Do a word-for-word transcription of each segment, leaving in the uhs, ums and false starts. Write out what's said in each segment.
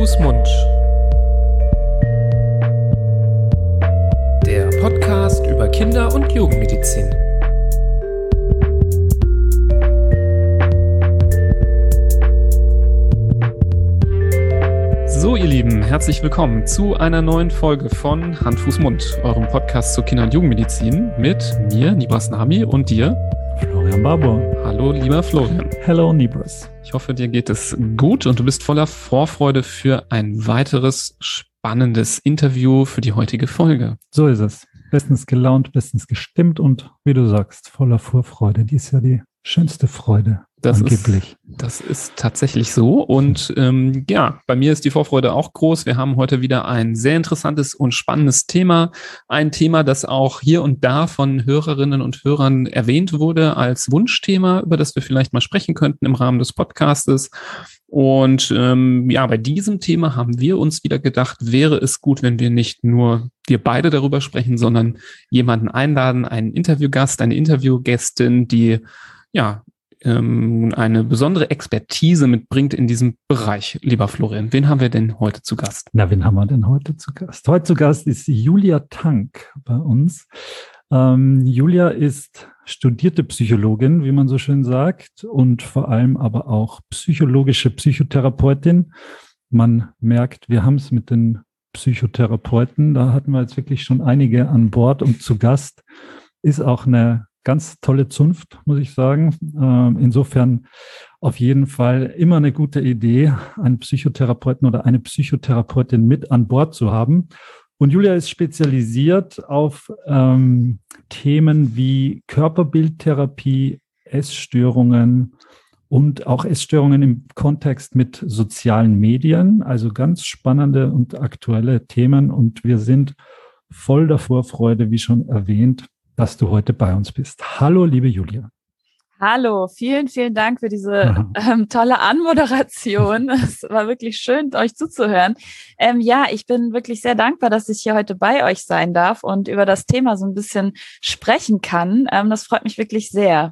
Fuß, Mund. Der Podcast über Kinder- und Jugendmedizin. So, ihr Lieben, herzlich willkommen zu einer neuen Folge von Hand, Fuß, Mund, eurem Podcast zur Kinder- und Jugendmedizin mit mir, Nibras Nami, und dir, Florian Barbour. Hallo, lieber Florian. Hello, Nibras. Ich hoffe, dir geht es gut und du bist voller Vorfreude für ein weiteres spannendes Interview für die heutige Folge. So ist es. Bestens gelaunt, bestens gestimmt und, wie du sagst, voller Vorfreude. Die ist ja die schönste Freude. Das angeblich. Ist, das ist tatsächlich so. Und ähm, ja, bei mir ist die Vorfreude auch groß. Wir haben heute wieder ein sehr interessantes und spannendes Thema. Ein Thema, das auch hier und da von Hörerinnen und Hörern erwähnt wurde als Wunschthema, über das wir vielleicht mal sprechen könnten im Rahmen des Podcastes. Und ähm, ja, bei diesem Thema haben wir uns wieder gedacht, wäre es gut, wenn wir nicht nur wir beide darüber sprechen, sondern jemanden einladen, einen Interviewgast, eine Interviewgästin, die ja eine besondere Expertise mitbringt in diesem Bereich. Lieber Florian, wen haben wir denn heute zu Gast? Na, wen haben wir denn heute zu Gast? Heute zu Gast ist Julia Tank bei uns. Ähm, Julia ist studierte Psychologin, wie man so schön sagt, und vor allem aber auch psychologische Psychotherapeutin. Man merkt, wir haben es mit den Psychotherapeuten. Da hatten wir jetzt wirklich schon einige an Bord und zu Gast ist auch eine ganz tolle Zunft, muss ich sagen. Insofern auf jeden Fall immer eine gute Idee, einen Psychotherapeuten oder eine Psychotherapeutin mit an Bord zu haben. Und Julia ist spezialisiert auf ähm, Themen wie Körperbildtherapie, Essstörungen und auch Essstörungen im Kontext mit sozialen Medien. Also ganz spannende und aktuelle Themen. Und wir sind voll der Vorfreude, wie schon erwähnt, dass du heute bei uns bist. Hallo, liebe Julia. Hallo, vielen, vielen Dank für diese ähm, tolle Anmoderation. Es war wirklich schön, euch zuzuhören. Ähm, ja, ich bin wirklich sehr dankbar, dass ich hier heute bei euch sein darf und über das Thema so ein bisschen sprechen kann. Ähm, das freut mich wirklich sehr.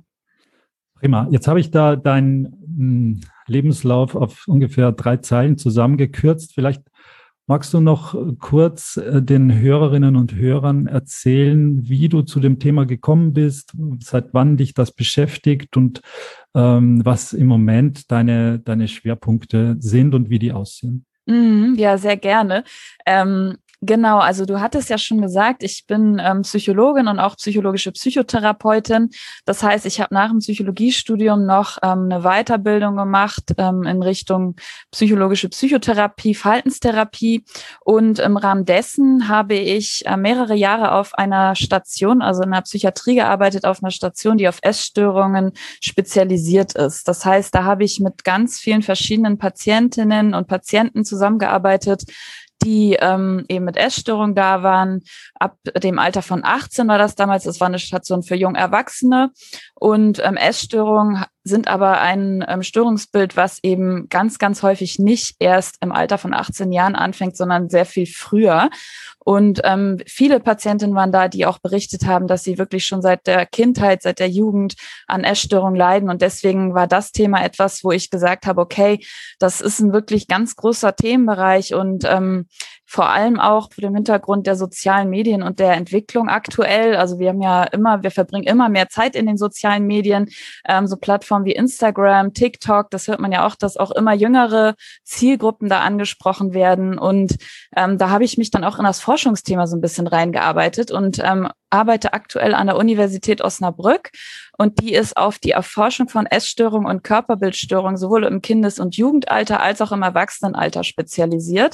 Prima. Jetzt habe ich da deinen mh, Lebenslauf auf ungefähr drei Zeilen zusammengekürzt. Vielleicht magst du noch kurz den Hörerinnen und Hörern erzählen, wie du zu dem Thema gekommen bist, seit wann dich das beschäftigt und ähm, was im Moment deine, deine Schwerpunkte sind und wie die aussehen? Mm, ja, sehr gerne. Ähm, Genau, also du hattest ja schon gesagt, ich bin ähm, Psychologin und auch psychologische Psychotherapeutin. Das heißt, ich habe nach dem Psychologiestudium noch ähm, eine Weiterbildung gemacht ähm, in Richtung psychologische Psychotherapie, Verhaltenstherapie. Und im Rahmen dessen habe ich äh, mehrere Jahre auf einer Station, also in der Psychiatrie gearbeitet, auf einer Station, die auf Essstörungen spezialisiert ist. Das heißt, da habe ich mit ganz vielen verschiedenen Patientinnen und Patienten zusammengearbeitet, die ähm, eben mit Essstörungen da waren. Ab dem Alter von achtzehn war das damals. Es war eine Station für junge Erwachsene. Und ähm, Essstörungen sind aber ein ähm, Störungsbild, was eben ganz, ganz häufig nicht erst im Alter von achtzehn Jahren anfängt, sondern sehr viel früher. Und ähm, viele Patientinnen waren da, die auch berichtet haben, dass sie wirklich schon seit der Kindheit, seit der Jugend an Essstörungen leiden. Und deswegen war das Thema etwas, wo ich gesagt habe, okay, das ist ein wirklich ganz großer Themenbereich und ähm, vor allem auch vor dem Hintergrund der sozialen Medien und der Entwicklung aktuell. Also wir haben ja immer, wir verbringen immer mehr Zeit in den sozialen Medien, ähm, so Plattformen wie Instagram, TikTok, das hört man ja auch, dass auch immer jüngere Zielgruppen da angesprochen werden. Und ähm, da habe ich mich dann auch in das Forschungsthema so ein bisschen reingearbeitet und ähm, arbeite aktuell an der Universität Osnabrück. Und die ist auf die Erforschung von Essstörungen und Körperbildstörungen sowohl im Kindes- und Jugendalter als auch im Erwachsenenalter spezialisiert.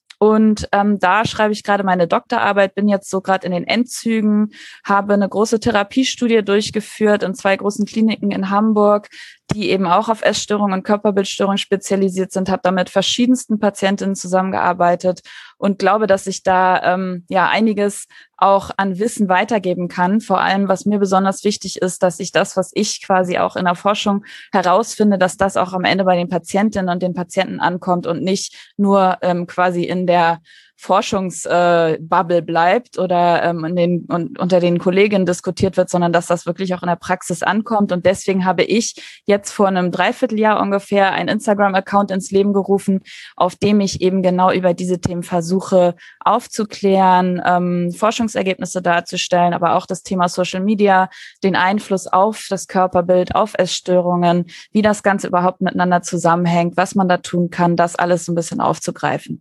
Und ähm, da schreibe ich gerade meine Doktorarbeit, bin jetzt so gerade in den Endzügen, habe eine große Therapiestudie durchgeführt in zwei großen Kliniken in Hamburg, die eben auch auf Essstörungen und Körperbildstörungen spezialisiert sind, habe da mit verschiedensten Patientinnen zusammengearbeitet und glaube, dass ich da ähm, ja einiges auch an Wissen weitergeben kann. Vor allem, was mir besonders wichtig ist, dass ich das, was ich quasi auch in der Forschung herausfinde, dass das auch am Ende bei den Patientinnen und den Patienten ankommt und nicht nur ähm, quasi in der Forschungsbubble äh, bleibt oder ähm, in den, und, unter den Kolleginnen diskutiert wird, sondern dass das wirklich auch in der Praxis ankommt. Und deswegen habe ich jetzt vor einem Dreivierteljahr ungefähr einen Instagram-Account ins Leben gerufen, auf dem ich eben genau über diese Themen versuche aufzuklären, ähm, Forschungsergebnisse darzustellen, aber auch das Thema Social Media, den Einfluss auf das Körperbild, auf Essstörungen, wie das Ganze überhaupt miteinander zusammenhängt, was man da tun kann, das alles so ein bisschen aufzugreifen.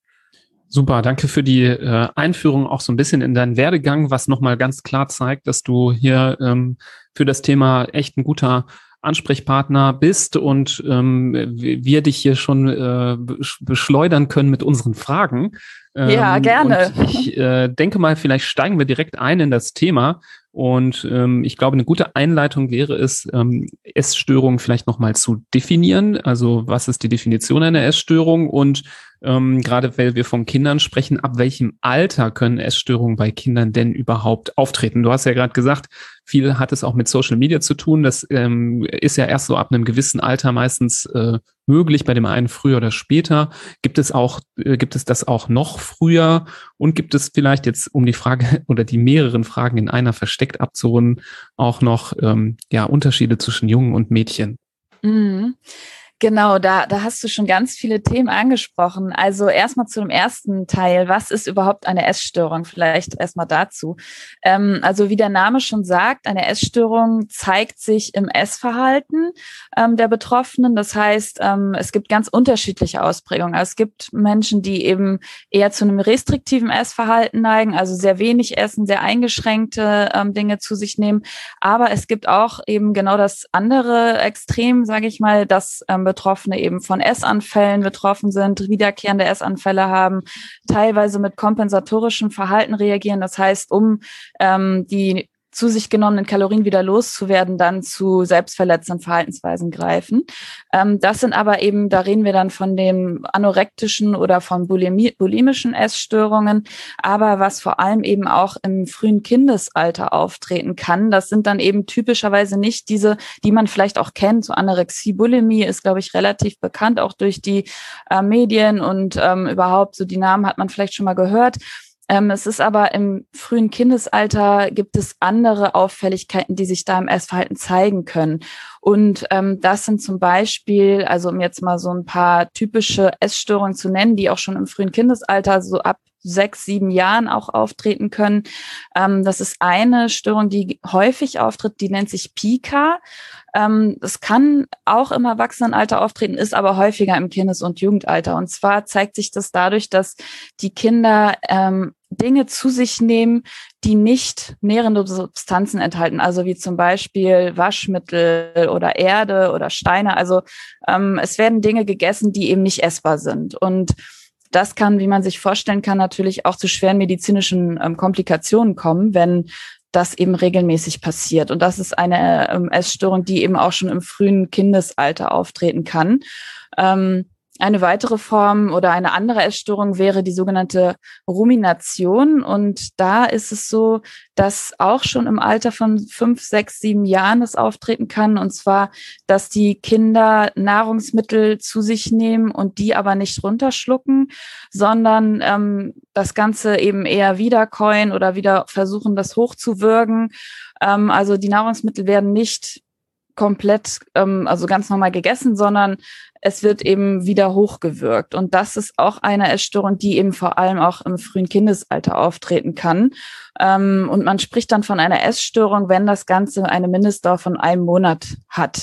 Super, danke für die äh, Einführung auch so ein bisschen in deinen Werdegang, was nochmal ganz klar zeigt, dass du hier ähm, für das Thema echt ein guter Ansprechpartner bist und ähm, wir dich hier schon äh, beschleudern können mit unseren Fragen. Ähm, ja, gerne. Und ich äh, denke mal, vielleicht steigen wir direkt ein in das Thema. Und ähm, ich glaube, eine gute Einleitung wäre es, ähm, Essstörungen vielleicht nochmal zu definieren. Also was ist die Definition einer Essstörung? Und ähm, gerade weil wir von Kindern sprechen, ab welchem Alter können Essstörungen bei Kindern denn überhaupt auftreten? Du hast ja gerade gesagt, viel hat es auch mit Social Media zu tun. Das ähm, ist ja erst so ab einem gewissen Alter meistens äh, möglich, bei dem einen früher oder später. Gibt es auch, äh, gibt es das auch noch früher? Und gibt es vielleicht jetzt, um die Frage oder die mehreren Fragen in einer versteckt abzurunden, auch noch ähm, ja, Unterschiede zwischen Jungen und Mädchen? Mhm. Genau, da, da hast du schon ganz viele Themen angesprochen. Also erstmal zu dem ersten Teil. Was ist überhaupt eine Essstörung? Vielleicht erstmal dazu. Ähm, also wie der Name schon sagt, eine Essstörung zeigt sich im Essverhalten ähm, der Betroffenen. Das heißt, ähm, es gibt ganz unterschiedliche Ausprägungen. Also es gibt Menschen, die eben eher zu einem restriktiven Essverhalten neigen, also sehr wenig essen, sehr eingeschränkte ähm, Dinge zu sich nehmen. Aber es gibt auch eben genau das andere Extrem, sage ich mal, dass ähm, Betroffene eben von Essanfällen betroffen sind, wiederkehrende Essanfälle haben, teilweise mit kompensatorischem Verhalten reagieren. Das heißt, um ähm, die zu sich genommenen Kalorien wieder loszuwerden, dann zu selbstverletzenden Verhaltensweisen greifen. Ähm, das sind aber eben, da reden wir dann von den anorektischen oder von bulimi- bulimischen Essstörungen, aber was vor allem eben auch im frühen Kindesalter auftreten kann, das sind dann eben typischerweise nicht diese, die man vielleicht auch kennt. So Anorexie, Bulimie ist, glaube ich, relativ bekannt, auch durch die äh, Medien und ähm, überhaupt so die Namen hat man vielleicht schon mal gehört. Ähm, es ist aber im frühen Kindesalter gibt es andere Auffälligkeiten, die sich da im Essverhalten zeigen können. Und ähm, das sind zum Beispiel, also um jetzt mal so ein paar typische Essstörungen zu nennen, die auch schon im frühen Kindesalter so ab sechs, sieben Jahren auch auftreten können. Ähm, das ist eine Störung, die häufig auftritt, die nennt sich Pica. Ähm, das kann auch im Erwachsenenalter auftreten, ist aber häufiger im Kindes- und Jugendalter. Und zwar zeigt sich das dadurch, dass die Kinder ähm, Dinge zu sich nehmen, die nicht nährende Substanzen enthalten, also wie zum Beispiel Waschmittel oder Erde oder Steine. Also ähm, es werden Dinge gegessen, die eben nicht essbar sind. Und das kann, wie man sich vorstellen kann, natürlich auch zu schweren medizinischen ähm, Komplikationen kommen, wenn das eben regelmäßig passiert. Und das ist eine ähm, Essstörung, die eben auch schon im frühen Kindesalter auftreten kann. Ähm, Eine weitere Form oder eine andere Essstörung wäre die sogenannte Rumination. Und da ist es so, dass auch schon im Alter von fünf, sechs, sieben Jahren das auftreten kann. Und zwar, dass die Kinder Nahrungsmittel zu sich nehmen und die aber nicht runterschlucken, sondern ähm, das Ganze eben eher wiederkäuen oder wieder versuchen, das hochzuwürgen. Ähm, also die Nahrungsmittel werden nicht komplett, ähm, also ganz normal gegessen, sondern es wird eben wieder hochgewürgt. Und das ist auch eine Essstörung, die eben vor allem auch im frühen Kindesalter auftreten kann. Ähm, und man spricht dann von einer Essstörung, wenn das Ganze eine Mindestdauer von einem Monat hat.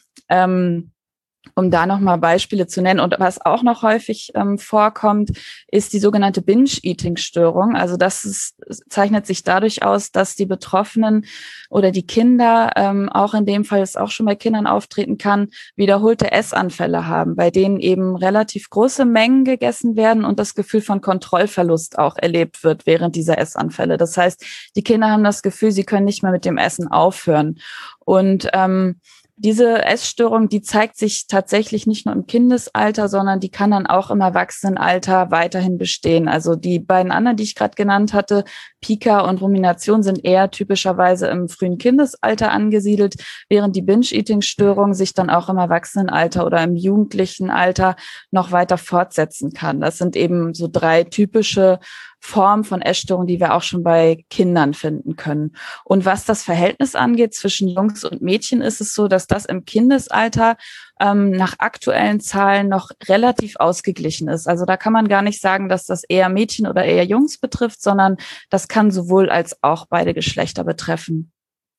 Ähm, um da nochmal Beispiele zu nennen. Und was auch noch häufig ähm, vorkommt, ist die sogenannte Binge-Eating-Störung. Also das ist, zeichnet sich dadurch aus, dass die Betroffenen oder die Kinder, ähm, auch in dem Fall es auch schon bei Kindern auftreten kann, wiederholte Essanfälle haben, bei denen eben relativ große Mengen gegessen werden und das Gefühl von Kontrollverlust auch erlebt wird während dieser Essanfälle. Das heißt, die Kinder haben das Gefühl, sie können nicht mehr mit dem Essen aufhören. Und ähm, diese Essstörung, die zeigt sich tatsächlich nicht nur im Kindesalter, sondern die kann dann auch im Erwachsenenalter weiterhin bestehen. Also die beiden anderen, die ich gerade genannt hatte, Pica und Rumination, sind eher typischerweise im frühen Kindesalter angesiedelt, während die Binge-Eating-Störung sich dann auch im Erwachsenenalter oder im jugendlichen Alter noch weiter fortsetzen kann. Das sind eben so drei typische Form von Essstörung, die wir auch schon bei Kindern finden können. Und was das Verhältnis angeht zwischen Jungs und Mädchen, ist es so, dass das im Kindesalter ähm, nach aktuellen Zahlen noch relativ ausgeglichen ist. Also da kann man gar nicht sagen, dass das eher Mädchen oder eher Jungs betrifft, sondern das kann sowohl als auch beide Geschlechter betreffen.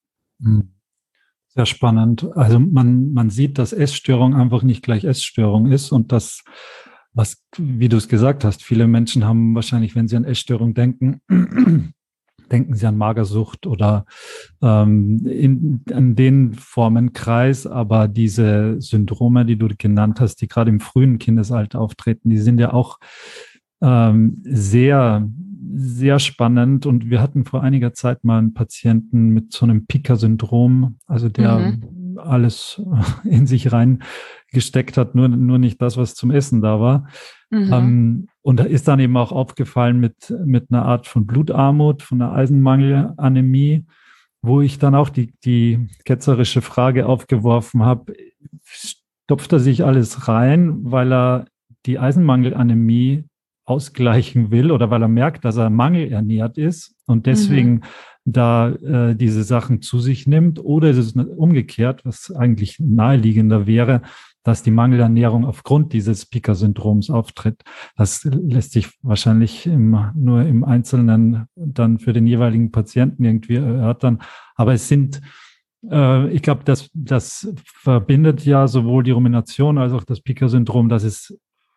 Sehr spannend. Also man, man sieht, dass Essstörung einfach nicht gleich Essstörung ist und dass was, wie du es gesagt hast, viele Menschen haben wahrscheinlich, wenn sie an Essstörung denken, denken sie an Magersucht oder ähm, in, an den Formenkreis, aber diese Syndrome, die du genannt hast, die gerade im frühen Kindesalter auftreten, die sind ja auch ähm, sehr, sehr spannend. Und wir hatten vor einiger Zeit mal einen Patienten mit so einem Pica-Syndrom, also der mhm. alles in sich rein gesteckt hat, nur, nur nicht das, was zum Essen da war. Mhm. Ähm, und da ist dann eben auch aufgefallen mit, mit einer Art von Blutarmut, von einer Eisenmangelanämie, wo ich dann auch die, die ketzerische Frage aufgeworfen habe, stopft er sich alles rein, weil er die Eisenmangelanämie ausgleichen will oder weil er merkt, dass er mangelernährt ist und deswegen mhm. da äh, diese Sachen zu sich nimmt, oder ist es umgekehrt, was eigentlich naheliegender wäre, dass die Mangelernährung aufgrund dieses Pica-Syndroms auftritt. Das lässt sich wahrscheinlich im, nur im Einzelnen dann für den jeweiligen Patienten irgendwie erörtern. Aber es sind, äh, ich glaube, das, das verbindet ja sowohl die Rumination als auch das Pica-Syndrom, dass es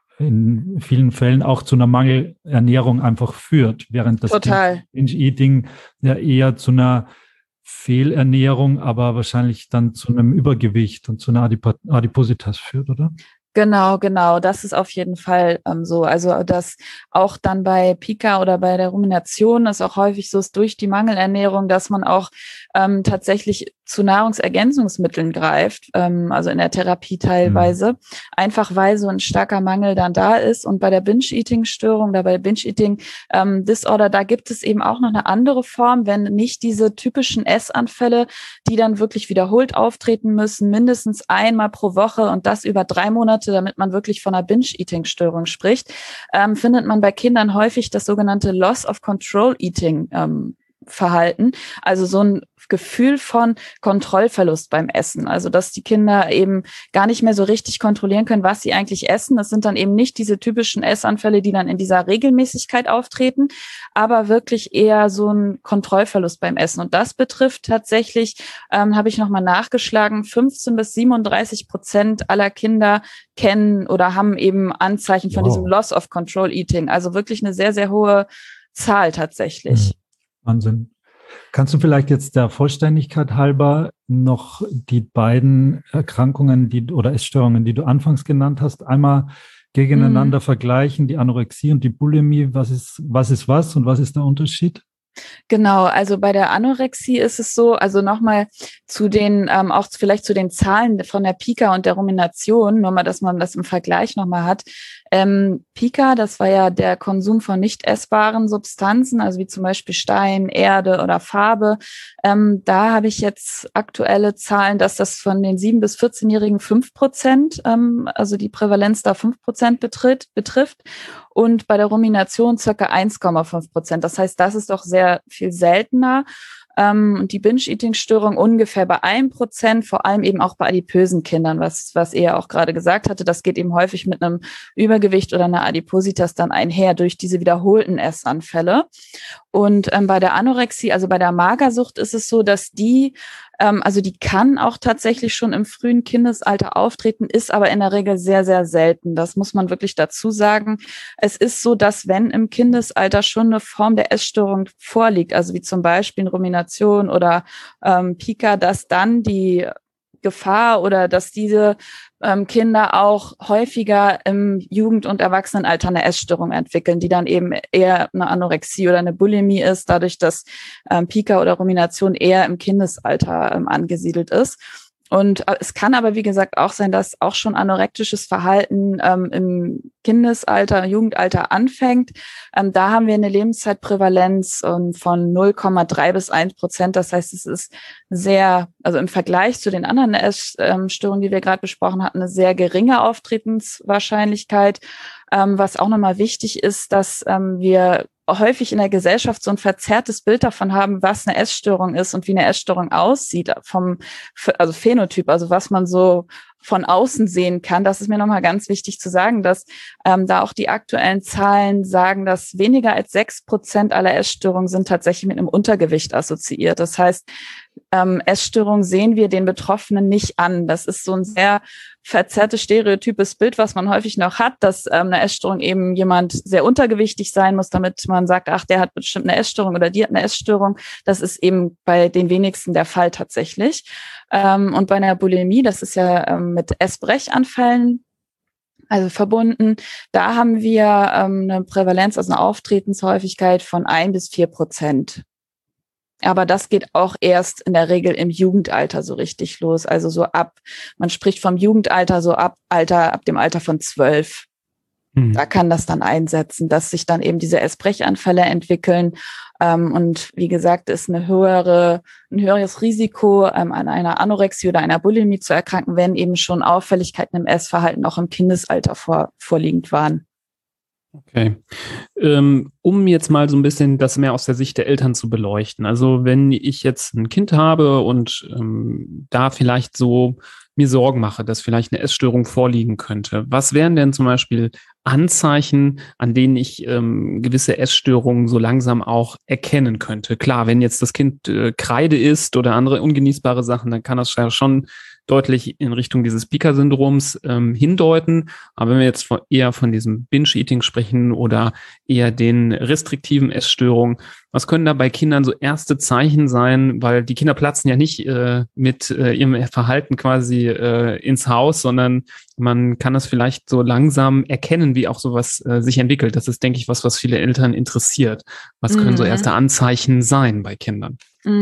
in vielen Fällen auch zu einer Mangelernährung einfach führt, während das Binge-Eating ja eher zu einer Fehlernährung, aber wahrscheinlich dann zu einem Übergewicht und zu einer Adip- Adipositas führt, oder? Genau, genau. Das ist auf jeden Fall ähm, so. Also dass auch dann bei Pica oder bei der Rumination ist auch häufig so, ist durch die Mangelernährung, dass man auch ähm, tatsächlich zu Nahrungsergänzungsmitteln greift, ähm, also in der Therapie teilweise, mhm. einfach weil so ein starker Mangel dann da ist. Und bei der Binge-Eating-Störung oder bei der Binge-Eating-Disorder, ähm, da gibt es eben auch noch eine andere Form, wenn nicht diese typischen Essanfälle, die dann wirklich wiederholt auftreten müssen, mindestens einmal pro Woche und das über drei Monate, damit man wirklich von einer Binge-Eating-Störung spricht, ähm, findet man bei Kindern häufig das sogenannte Loss of Control Eating ähm, Verhalten, also so ein Gefühl von Kontrollverlust beim Essen, also dass die Kinder eben gar nicht mehr so richtig kontrollieren können, was sie eigentlich essen. Das sind dann eben nicht diese typischen Essanfälle, die dann in dieser Regelmäßigkeit auftreten, aber wirklich eher so ein Kontrollverlust beim Essen. Und das betrifft tatsächlich, ähm, habe ich nochmal nachgeschlagen, fünfzehn bis siebenunddreißig Prozent aller Kinder kennen oder haben eben Anzeichen von wow. diesem Loss of Control Eating, also wirklich eine sehr, sehr hohe Zahl tatsächlich. Mhm. Wahnsinn. Kannst du vielleicht jetzt der Vollständigkeit halber noch die beiden Erkrankungen die, oder Essstörungen, die du anfangs genannt hast, einmal gegeneinander mhm. vergleichen, die Anorexie und die Bulimie? Was ist, was ist was und was ist der Unterschied? Genau, also bei der Anorexie ist es so, also nochmal zu den, ähm, auch vielleicht zu den Zahlen von der Pica und der Rumination, nur mal, dass man das im Vergleich nochmal hat. Ähm, Pica, das war ja der Konsum von nicht essbaren Substanzen, also wie zum Beispiel Stein, Erde oder Farbe. Ähm, da habe ich jetzt aktuelle Zahlen, dass das von den sieben- bis vierzehnjährigen fünf Prozent, ähm, also die Prävalenz da fünf Prozent betritt, betrifft. Und bei der Rumination circa eins Komma fünf Prozent. Das heißt, das ist doch sehr viel seltener. Ähm, und die Binge-Eating-Störung ungefähr bei einem Prozent, vor allem eben auch bei adipösen Kindern, was, was er auch gerade gesagt hatte. Das geht eben häufig mit einem Übergewicht oder einer Adipositas dann einher durch diese wiederholten Essanfälle. Und ähm, bei der Anorexie, also bei der Magersucht, ist es so, dass die, ähm, also die kann auch tatsächlich schon im frühen Kindesalter auftreten, ist aber in der Regel sehr, sehr selten. Das muss man wirklich dazu sagen. Es ist so, dass wenn im Kindesalter schon eine Form der Essstörung vorliegt, also wie zum Beispiel Rumination oder ähm, Pica, dass dann die Gefahr oder dass diese ähm, Kinder auch häufiger im Jugend- und Erwachsenenalter eine Essstörung entwickeln, die dann eben eher eine Anorexie oder eine Bulimie ist, dadurch, dass ähm, Pica oder Rumination eher im Kindesalter ähm, angesiedelt ist. Und es kann aber, wie gesagt, auch sein, dass auch schon anorektisches Verhalten ähm, im Kindesalter, Jugendalter anfängt. Ähm, da haben wir eine Lebenszeitprävalenz ähm, von null Komma drei bis eins Prozent. Das heißt, es ist sehr, also im Vergleich zu den anderen Essstörungen, die wir gerade besprochen hatten, eine sehr geringe Auftretenswahrscheinlichkeit. Ähm, was auch nochmal wichtig ist, dass ähm, wir häufig in der Gesellschaft so ein verzerrtes Bild davon haben, was eine Essstörung ist und wie eine Essstörung aussieht, vom also Phänotyp, also was man so von außen sehen kann. Das ist mir nochmal ganz wichtig zu sagen, dass ähm, da auch die aktuellen Zahlen sagen, dass weniger als sechs Prozent aller Essstörungen sind tatsächlich mit einem Untergewicht assoziiert. Das heißt, ähm, Essstörungen sehen wir den Betroffenen nicht an. Das ist so ein sehr verzerrtes, stereotypes Bild, was man häufig noch hat, dass ähm, eine Essstörung eben jemand sehr untergewichtig sein muss, damit man sagt, ach, der hat bestimmt eine Essstörung oder die hat eine Essstörung. Das ist eben bei den wenigsten der Fall tatsächlich. Ähm, und bei einer Bulimie, das ist ja ähm, mit Essbrechanfällen also verbunden, da haben wir ähm, eine Prävalenz, also eine Auftretenshäufigkeit von ein bis vier Prozent. Aber das geht auch erst in der Regel im Jugendalter so richtig los. Also so ab, man spricht vom Jugendalter so ab Alter, ab dem Alter von zwölf. Mhm. Da kann das dann einsetzen, dass sich dann eben diese Essbrechanfälle entwickeln. Ähm, und wie gesagt, ist eine höhere, ein höheres Risiko, ähm, an einer Anorexie oder einer Bulimie zu erkranken, wenn eben schon Auffälligkeiten im Essverhalten auch im Kindesalter vor, vorliegend waren. Okay. Ähm, um jetzt mal so ein bisschen das mehr aus der Sicht der Eltern zu beleuchten. Also wenn ich jetzt ein Kind habe und ähm, da vielleicht so mir Sorgen mache, dass vielleicht eine Essstörung vorliegen könnte, was wären denn zum Beispiel Anzeichen, an denen ich ähm, gewisse Essstörungen so langsam auch erkennen könnte? Klar, wenn jetzt das Kind äh, Kreide isst oder andere ungenießbare Sachen, dann kann das ja schon deutlich in Richtung dieses Pica-Syndroms ähm, hindeuten. Aber wenn wir jetzt von, eher von diesem Binge-Eating sprechen oder eher den restriktiven Essstörungen, was können da bei Kindern so erste Zeichen sein? Weil die Kinder platzen ja nicht äh, mit äh, ihrem Verhalten quasi äh, ins Haus, sondern man kann das vielleicht so langsam erkennen, wie auch sowas äh, sich entwickelt. Das ist, denke ich, was, was viele Eltern interessiert. Was können mhm. so erste Anzeichen sein bei Kindern?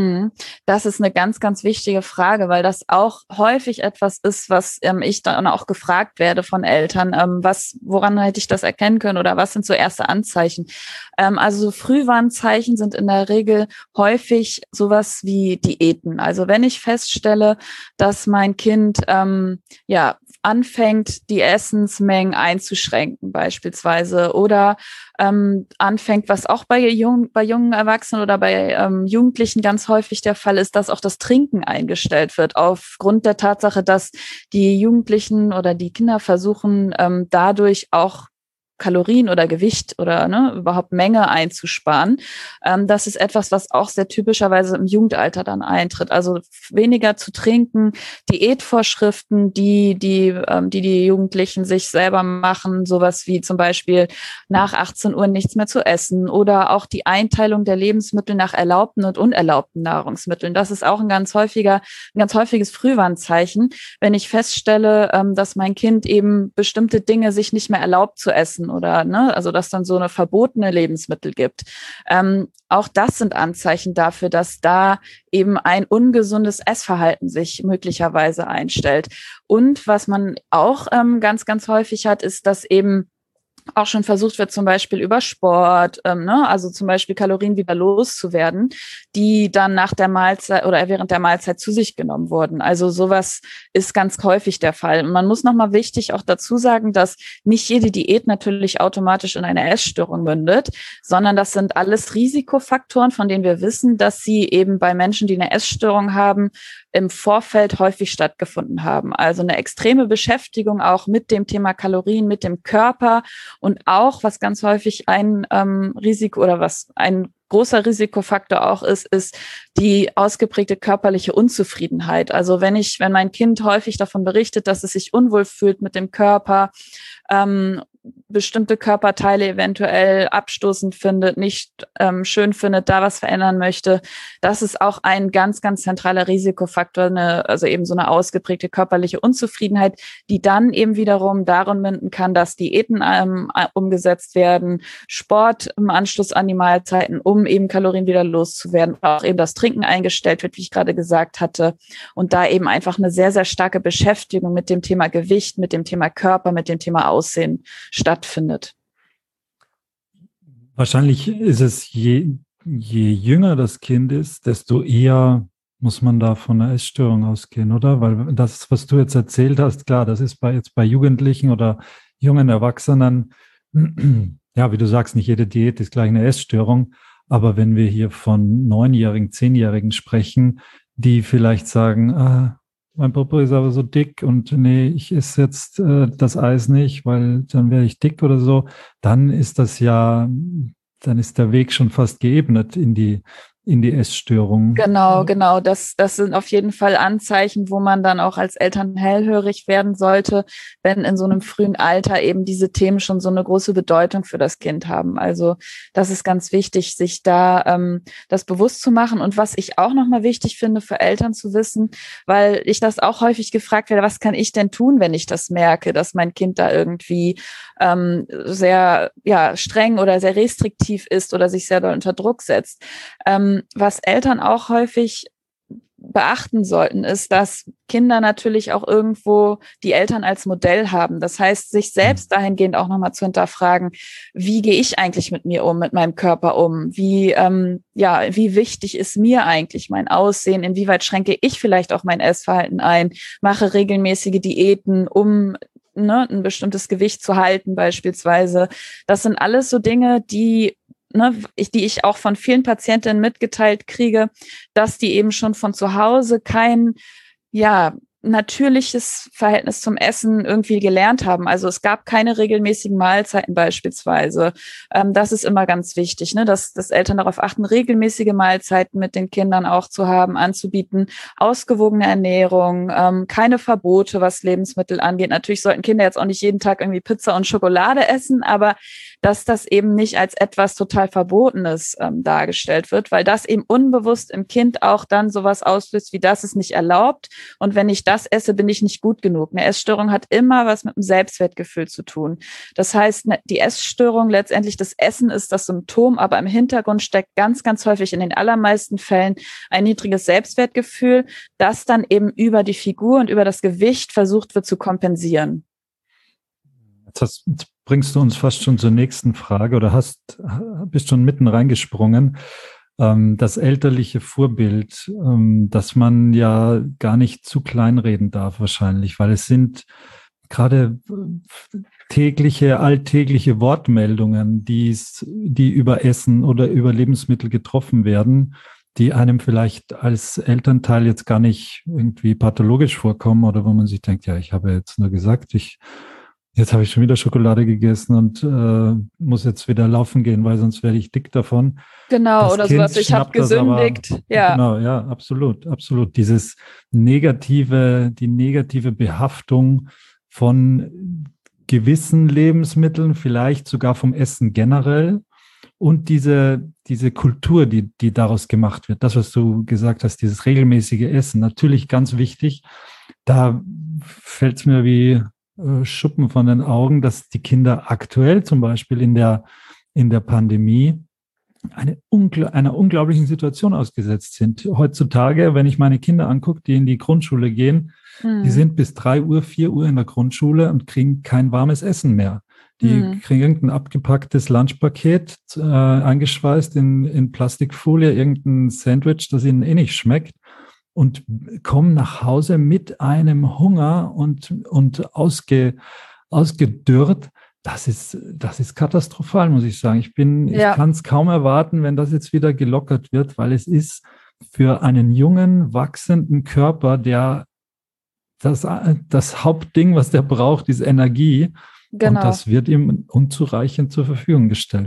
Das ist eine ganz, ganz wichtige Frage, weil das auch häufig etwas ist, was ähm, ich dann auch gefragt werde von Eltern. Ähm, was, woran hätte ich das erkennen können oder was sind so erste Anzeichen? Ähm, also so Frühwarnzeichen sind in der Regel häufig sowas wie Diäten. Also wenn ich feststelle, dass mein Kind ähm, ja anfängt, die Essensmengen einzuschränken beispielsweise oder ähm, anfängt, was auch bei, jung, bei jungen Erwachsenen oder bei ähm, Jugendlichen ganz häufig der Fall ist, dass auch das Trinken eingestellt wird, aufgrund der Tatsache, dass die Jugendlichen oder die Kinder versuchen, ähm, dadurch auch Kalorien oder Gewicht oder ne, überhaupt Menge einzusparen. Ähm, das ist etwas, was auch sehr typischerweise im Jugendalter dann eintritt. Also weniger zu trinken, Diätvorschriften, die die, ähm, die die Jugendlichen sich selber machen, sowas wie zum Beispiel nach achtzehn Uhr nichts mehr zu essen oder auch die Einteilung der Lebensmittel nach erlaubten und unerlaubten Nahrungsmitteln. Das ist auch ein ganz häufiger, ein ganz häufiges Frühwarnzeichen, wenn ich feststelle, ähm, dass mein Kind eben bestimmte Dinge sich nicht mehr erlaubt zu essen oder ne, also dass dann so eine verbotene Lebensmittel gibt. Ähm, auch das sind Anzeichen dafür, dass da eben ein ungesundes Essverhalten sich möglicherweise einstellt. Und was man auch ähm, ganz, ganz häufig hat, ist, dass eben auch schon versucht wird, zum Beispiel über Sport, ähm, ne, also zum Beispiel Kalorien wieder loszuwerden, die dann nach der Mahlzeit oder während der Mahlzeit zu sich genommen wurden. Also sowas ist ganz häufig der Fall. Und man muss nochmal wichtig auch dazu sagen, dass nicht jede Diät natürlich automatisch in eine Essstörung mündet, sondern das sind alles Risikofaktoren, von denen wir wissen, dass sie eben bei Menschen, die eine Essstörung haben, im Vorfeld häufig stattgefunden haben. Also eine extreme Beschäftigung auch mit dem Thema Kalorien, mit dem Körper und auch, was ganz häufig ein ähm, Risiko oder was ein großer Risikofaktor auch ist, ist die ausgeprägte körperliche Unzufriedenheit. Also wenn ich, wenn mein Kind häufig davon berichtet, dass es sich unwohl fühlt mit dem Körper, ähm, bestimmte Körperteile eventuell abstoßend findet, nicht ähm, schön findet, da was verändern möchte. Das ist auch ein ganz, ganz zentraler Risikofaktor, eine, also eben so eine ausgeprägte körperliche Unzufriedenheit, die dann eben wiederum darin münden kann, dass Diäten ähm, umgesetzt werden, Sport im Anschluss an die Mahlzeiten, um eben Kalorien wieder loszuwerden, auch eben das Trinken eingestellt wird, wie ich gerade gesagt hatte, und da eben einfach eine sehr, sehr starke Beschäftigung mit dem Thema Gewicht, mit dem Thema Körper, mit dem Thema Aussehen stattfindet. Wahrscheinlich ist es, je, je jünger das Kind ist, desto eher muss man da von einer Essstörung ausgehen, oder? Weil das, was du jetzt erzählt hast, klar, das ist bei, jetzt bei Jugendlichen oder jungen Erwachsenen, ja, wie du sagst, nicht jede Diät ist gleich eine Essstörung, aber wenn wir hier von Neunjährigen, Zehnjährigen sprechen, die vielleicht sagen, ah, mein Popo ist aber so dick und nee, ich esse jetzt äh, das Eis nicht, weil dann werde ich dick oder so, dann ist das ja, dann ist der Weg schon fast geebnet in die in die Essstörung. Genau, genau. Das, das sind auf jeden Fall Anzeichen, wo man dann auch als Eltern hellhörig werden sollte, wenn in so einem frühen Alter eben diese Themen schon so eine große Bedeutung für das Kind haben. Also das ist ganz wichtig, sich da ähm, das bewusst zu machen. Und was ich auch nochmal wichtig finde für Eltern zu wissen, weil ich das auch häufig gefragt werde, was kann ich denn tun, wenn ich das merke, dass mein Kind da irgendwie ähm, sehr ja streng oder sehr restriktiv ist oder sich sehr doll unter Druck setzt. Ähm, Was Eltern auch häufig beachten sollten, ist, dass Kinder natürlich auch irgendwo die Eltern als Modell haben. Das heißt, sich selbst dahingehend auch nochmal zu hinterfragen, wie gehe ich eigentlich mit mir um, mit meinem Körper um? Wie, ähm, ja, wie wichtig ist mir eigentlich mein Aussehen? Inwieweit schränke ich vielleicht auch mein Essverhalten ein? Mache regelmäßige Diäten, um ne, ein bestimmtes Gewicht zu halten beispielsweise. Das sind alles so Dinge, die Ne, ich, die ich auch von vielen Patientinnen mitgeteilt kriege, dass die eben schon von zu Hause kein, ja, natürliches Verhältnis zum Essen irgendwie gelernt haben. Also es gab keine regelmäßigen Mahlzeiten beispielsweise. Ähm, das ist immer ganz wichtig, ne, dass, dass Eltern darauf achten, regelmäßige Mahlzeiten mit den Kindern auch zu haben, anzubieten, ausgewogene Ernährung, ähm, keine Verbote, was Lebensmittel angeht. Natürlich sollten Kinder jetzt auch nicht jeden Tag irgendwie Pizza und Schokolade essen, aber dass das eben nicht als etwas total Verbotenes ähm, dargestellt wird, weil das eben unbewusst im Kind auch dann sowas auslöst, wie das ist nicht erlaubt. Und wenn ich das esse, bin ich nicht gut genug. Eine Essstörung hat immer was mit dem Selbstwertgefühl zu tun. Das heißt, die Essstörung, letztendlich das Essen ist das Symptom, aber im Hintergrund steckt ganz, ganz häufig in den allermeisten Fällen ein niedriges Selbstwertgefühl, das dann eben über die Figur und über das Gewicht versucht wird zu kompensieren. Jetzt, hast, jetzt bringst du uns fast schon zur nächsten Frage oder hast, bist schon mitten reingesprungen. Ähm, das elterliche Vorbild, ähm, dass man ja gar nicht zu kleinreden darf wahrscheinlich, weil es sind gerade tägliche, alltägliche Wortmeldungen, die's, die über Essen oder über Lebensmittel getroffen werden, die einem vielleicht als Elternteil jetzt gar nicht irgendwie pathologisch vorkommen oder wo man sich denkt, ja, ich habe jetzt nur gesagt, ich Jetzt habe ich schon wieder Schokolade gegessen und äh, muss jetzt wieder laufen gehen, weil sonst werde ich dick davon. Genau, das oder Kind sowas, ich habe gesündigt. Aber, ja. Genau, ja, absolut, absolut. Dieses negative, die negative Behaftung von gewissen Lebensmitteln, vielleicht sogar vom Essen generell und diese, diese Kultur, die, die daraus gemacht wird. Das, was du gesagt hast, dieses regelmäßige Essen, natürlich ganz wichtig. Da fällt es mir wie Schuppen von den Augen, dass die Kinder aktuell zum Beispiel in der, in der Pandemie eine ungl- einer unglaublichen Situation ausgesetzt sind. Heutzutage, wenn ich meine Kinder angucke, die in die Grundschule gehen, mhm. die sind bis drei Uhr, vier Uhr in der Grundschule und kriegen kein warmes Essen mehr. Die mhm. kriegen irgendein abgepacktes Lunchpaket äh, eingeschweißt in, in Plastikfolie, irgendein Sandwich, das ihnen eh nicht schmeckt. Und kommen nach Hause mit einem Hunger und, und ausge, ausgedürrt. Das ist, das ist katastrophal, muss ich sagen. Ich bin, ja. ich kann es kaum erwarten, wenn das jetzt wieder gelockert wird, weil es ist für einen jungen, wachsenden Körper, der das, das Hauptding, was der braucht, ist Energie. Genau. Und das wird ihm unzureichend zur Verfügung gestellt.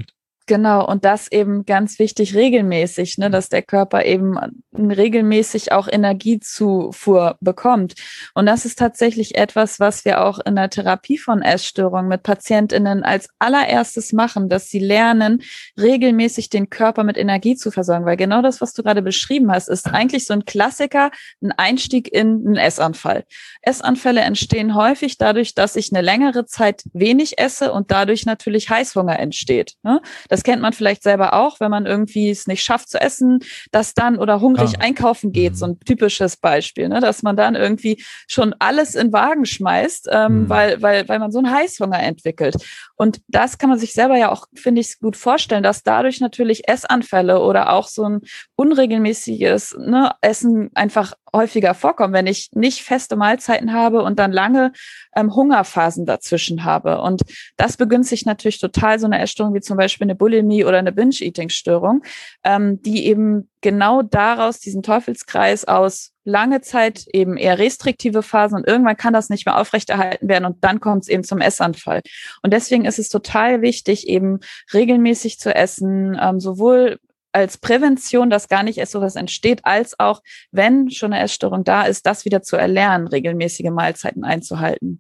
Genau, und das eben ganz wichtig regelmäßig, ne, dass der Körper eben regelmäßig auch Energiezufuhr bekommt. Und das ist tatsächlich etwas, was wir auch in der Therapie von Essstörungen mit PatientInnen als allererstes machen, dass sie lernen, regelmäßig den Körper mit Energie zu versorgen. Weil genau das, was du gerade beschrieben hast, ist eigentlich so ein Klassiker, ein Einstieg in einen Essanfall. Essanfälle entstehen häufig dadurch, dass ich eine längere Zeit wenig esse und dadurch natürlich Heißhunger entsteht, ne? Das kennt man vielleicht selber auch, wenn man irgendwie es nicht schafft zu essen, dass dann oder hungrig ah. einkaufen geht, so ein typisches Beispiel, ne, dass man dann irgendwie schon alles in den Wagen schmeißt, ähm, mhm. weil, weil, weil man so einen Heißhunger entwickelt. Und das kann man sich selber ja auch, finde ich, gut vorstellen, dass dadurch natürlich Essanfälle oder auch so ein unregelmäßiges, ne, Essen einfach häufiger vorkommen, wenn ich nicht feste Mahlzeiten habe und dann lange ähm, Hungerphasen dazwischen habe. Und das begünstigt natürlich total so eine Essstörung wie zum Beispiel eine Bulimie oder eine Binge-Eating-Störung, ähm, die eben genau daraus diesen Teufelskreis aus lange Zeit eben eher restriktive Phasen und irgendwann kann das nicht mehr aufrechterhalten werden und dann kommt es eben zum Essanfall. Und deswegen ist es total wichtig, eben regelmäßig zu essen, ähm, sowohl als Prävention, dass gar nicht erst sowas entsteht, als auch, wenn schon eine Essstörung da ist, das wieder zu erlernen, regelmäßige Mahlzeiten einzuhalten.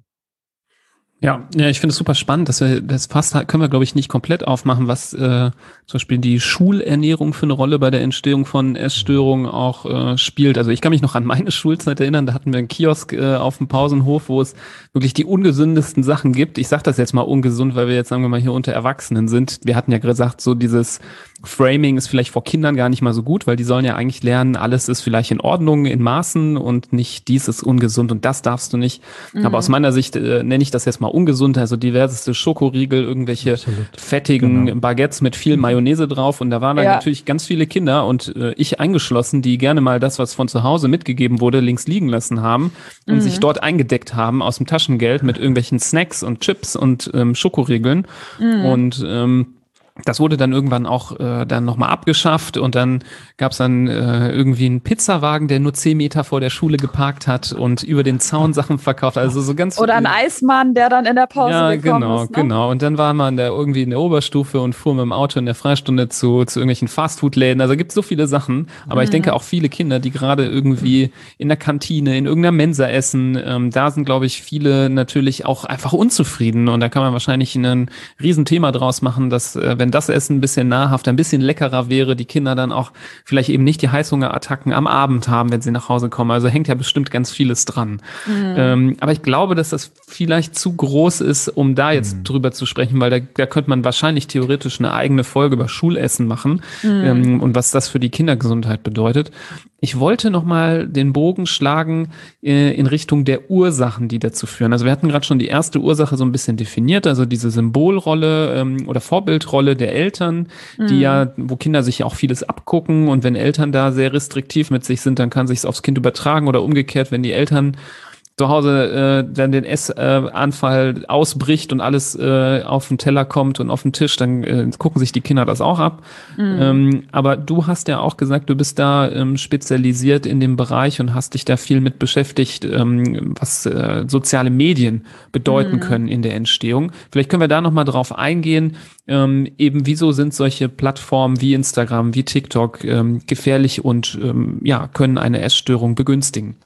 Ja, ja, ich finde es super spannend, dass wir das fast können wir, glaube ich, nicht komplett aufmachen, was äh, zum Beispiel die Schulernährung für eine Rolle bei der Entstehung von Essstörungen auch äh, spielt. Also ich kann mich noch an meine Schulzeit erinnern, da hatten wir einen Kiosk äh, auf dem Pausenhof, wo es wirklich die ungesündesten Sachen gibt. Ich sage das jetzt mal ungesund, weil wir jetzt, sagen wir mal, hier unter Erwachsenen sind. Wir hatten ja gesagt, so dieses Framing ist vielleicht vor Kindern gar nicht mal so gut, weil die sollen ja eigentlich lernen, alles ist vielleicht in Ordnung, in Maßen und nicht dies ist ungesund und das darfst du nicht. Mhm. Aber aus meiner Sicht äh, nenne ich das jetzt mal ungesund, also diverseste Schokoriegel, irgendwelche Absolut. fettigen genau. Baguettes mit viel Mayonnaise drauf und da waren dann ja. natürlich ganz viele Kinder und äh, ich eingeschlossen, die gerne mal das, was von zu Hause mitgegeben wurde, links liegen lassen haben und mhm. sich dort eingedeckt haben aus dem Taschengeld mit irgendwelchen Snacks und Chips und ähm, Schokoriegeln mhm. und ähm, das wurde dann irgendwann auch äh, dann nochmal abgeschafft und dann gab es dann äh, irgendwie einen Pizzawagen, der nur zehn Meter vor der Schule geparkt hat und über den Zaun Sachen verkauft. Also so ganz Oder ein Eismann, der dann in der Pause ja, gekommen genau, ist. Ne? genau. Und dann war man da irgendwie in der Oberstufe und fuhr mit dem Auto in der Freistunde zu, zu irgendwelchen Fastfood-Läden. Also gibt es so viele Sachen. Aber mhm. ich denke auch viele Kinder, die gerade irgendwie in der Kantine, in irgendeiner Mensa essen, ähm, da sind, glaube ich, viele natürlich auch einfach unzufrieden. Und da kann man wahrscheinlich ein Riesenthema draus machen, dass äh, wenn das Essen ein bisschen nahrhafter, ein bisschen leckerer wäre, die Kinder dann auch vielleicht eben nicht die Heißhungerattacken am Abend haben, wenn sie nach Hause kommen. Also hängt ja bestimmt ganz vieles dran. Mhm. Ähm, aber ich glaube, dass das vielleicht zu groß ist, um da jetzt mhm. drüber zu sprechen, weil da, da könnte man wahrscheinlich theoretisch eine eigene Folge über Schulessen machen mhm. ähm, und was das für die Kindergesundheit bedeutet. Ich wollte nochmal den Bogen schlagen äh, in Richtung der Ursachen, die dazu führen. Also wir hatten gerade schon die erste Ursache so ein bisschen definiert, also diese Symbolrolle ähm, oder Vorbildrolle der Eltern, mhm. die ja, wo Kinder sich ja auch vieles abgucken und wenn Eltern da sehr restriktiv mit sich sind, dann kann sich es aufs Kind übertragen oder umgekehrt, wenn die Eltern zu Hause äh, dann den Essanfall äh, ausbricht und alles äh, auf den Teller kommt und auf den Tisch, dann äh, gucken sich die Kinder das auch ab. Mhm. Ähm, aber du hast ja auch gesagt, du bist da ähm, spezialisiert in dem Bereich und hast dich da viel mit beschäftigt, ähm, was äh, soziale Medien bedeuten mhm. können in der Entstehung. Vielleicht können wir da nochmal drauf eingehen, ähm, eben wieso sind solche Plattformen wie Instagram, wie TikTok ähm, gefährlich und ähm, ja, können eine Essstörung begünstigen.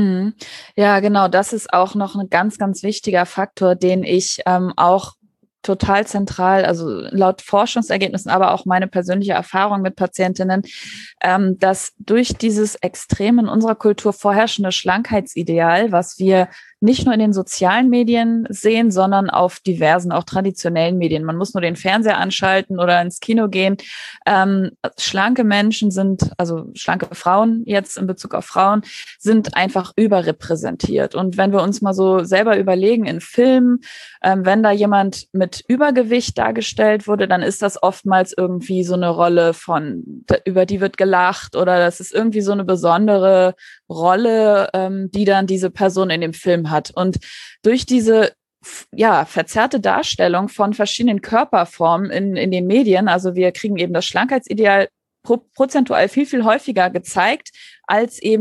Ja, genau. Das ist auch noch ein ganz, ganz wichtiger Faktor, den ich ähm, auch total zentral, also laut Forschungsergebnissen, aber auch meine persönliche Erfahrung mit Patientinnen, ähm, dass durch dieses extrem in unserer Kultur vorherrschende Schlankheitsideal, was wir nicht nur in den sozialen Medien sehen, sondern auf diversen, auch traditionellen Medien. Man muss nur den Fernseher anschalten oder ins Kino gehen. Ähm, schlanke Menschen sind, also schlanke Frauen jetzt in Bezug auf Frauen, sind einfach überrepräsentiert. Und wenn wir uns mal so selber überlegen in Filmen, ähm, wenn da jemand mit Übergewicht dargestellt wurde, dann ist das oftmals irgendwie so eine Rolle von, über die wird gelacht oder das ist irgendwie so eine besondere Rolle, ähm, die dann diese Person in dem Film hat. Und durch diese ja, verzerrte Darstellung von verschiedenen Körperformen in, in den Medien, also wir kriegen eben das Schlankheitsideal pro, prozentual viel, viel häufiger gezeigt, als eben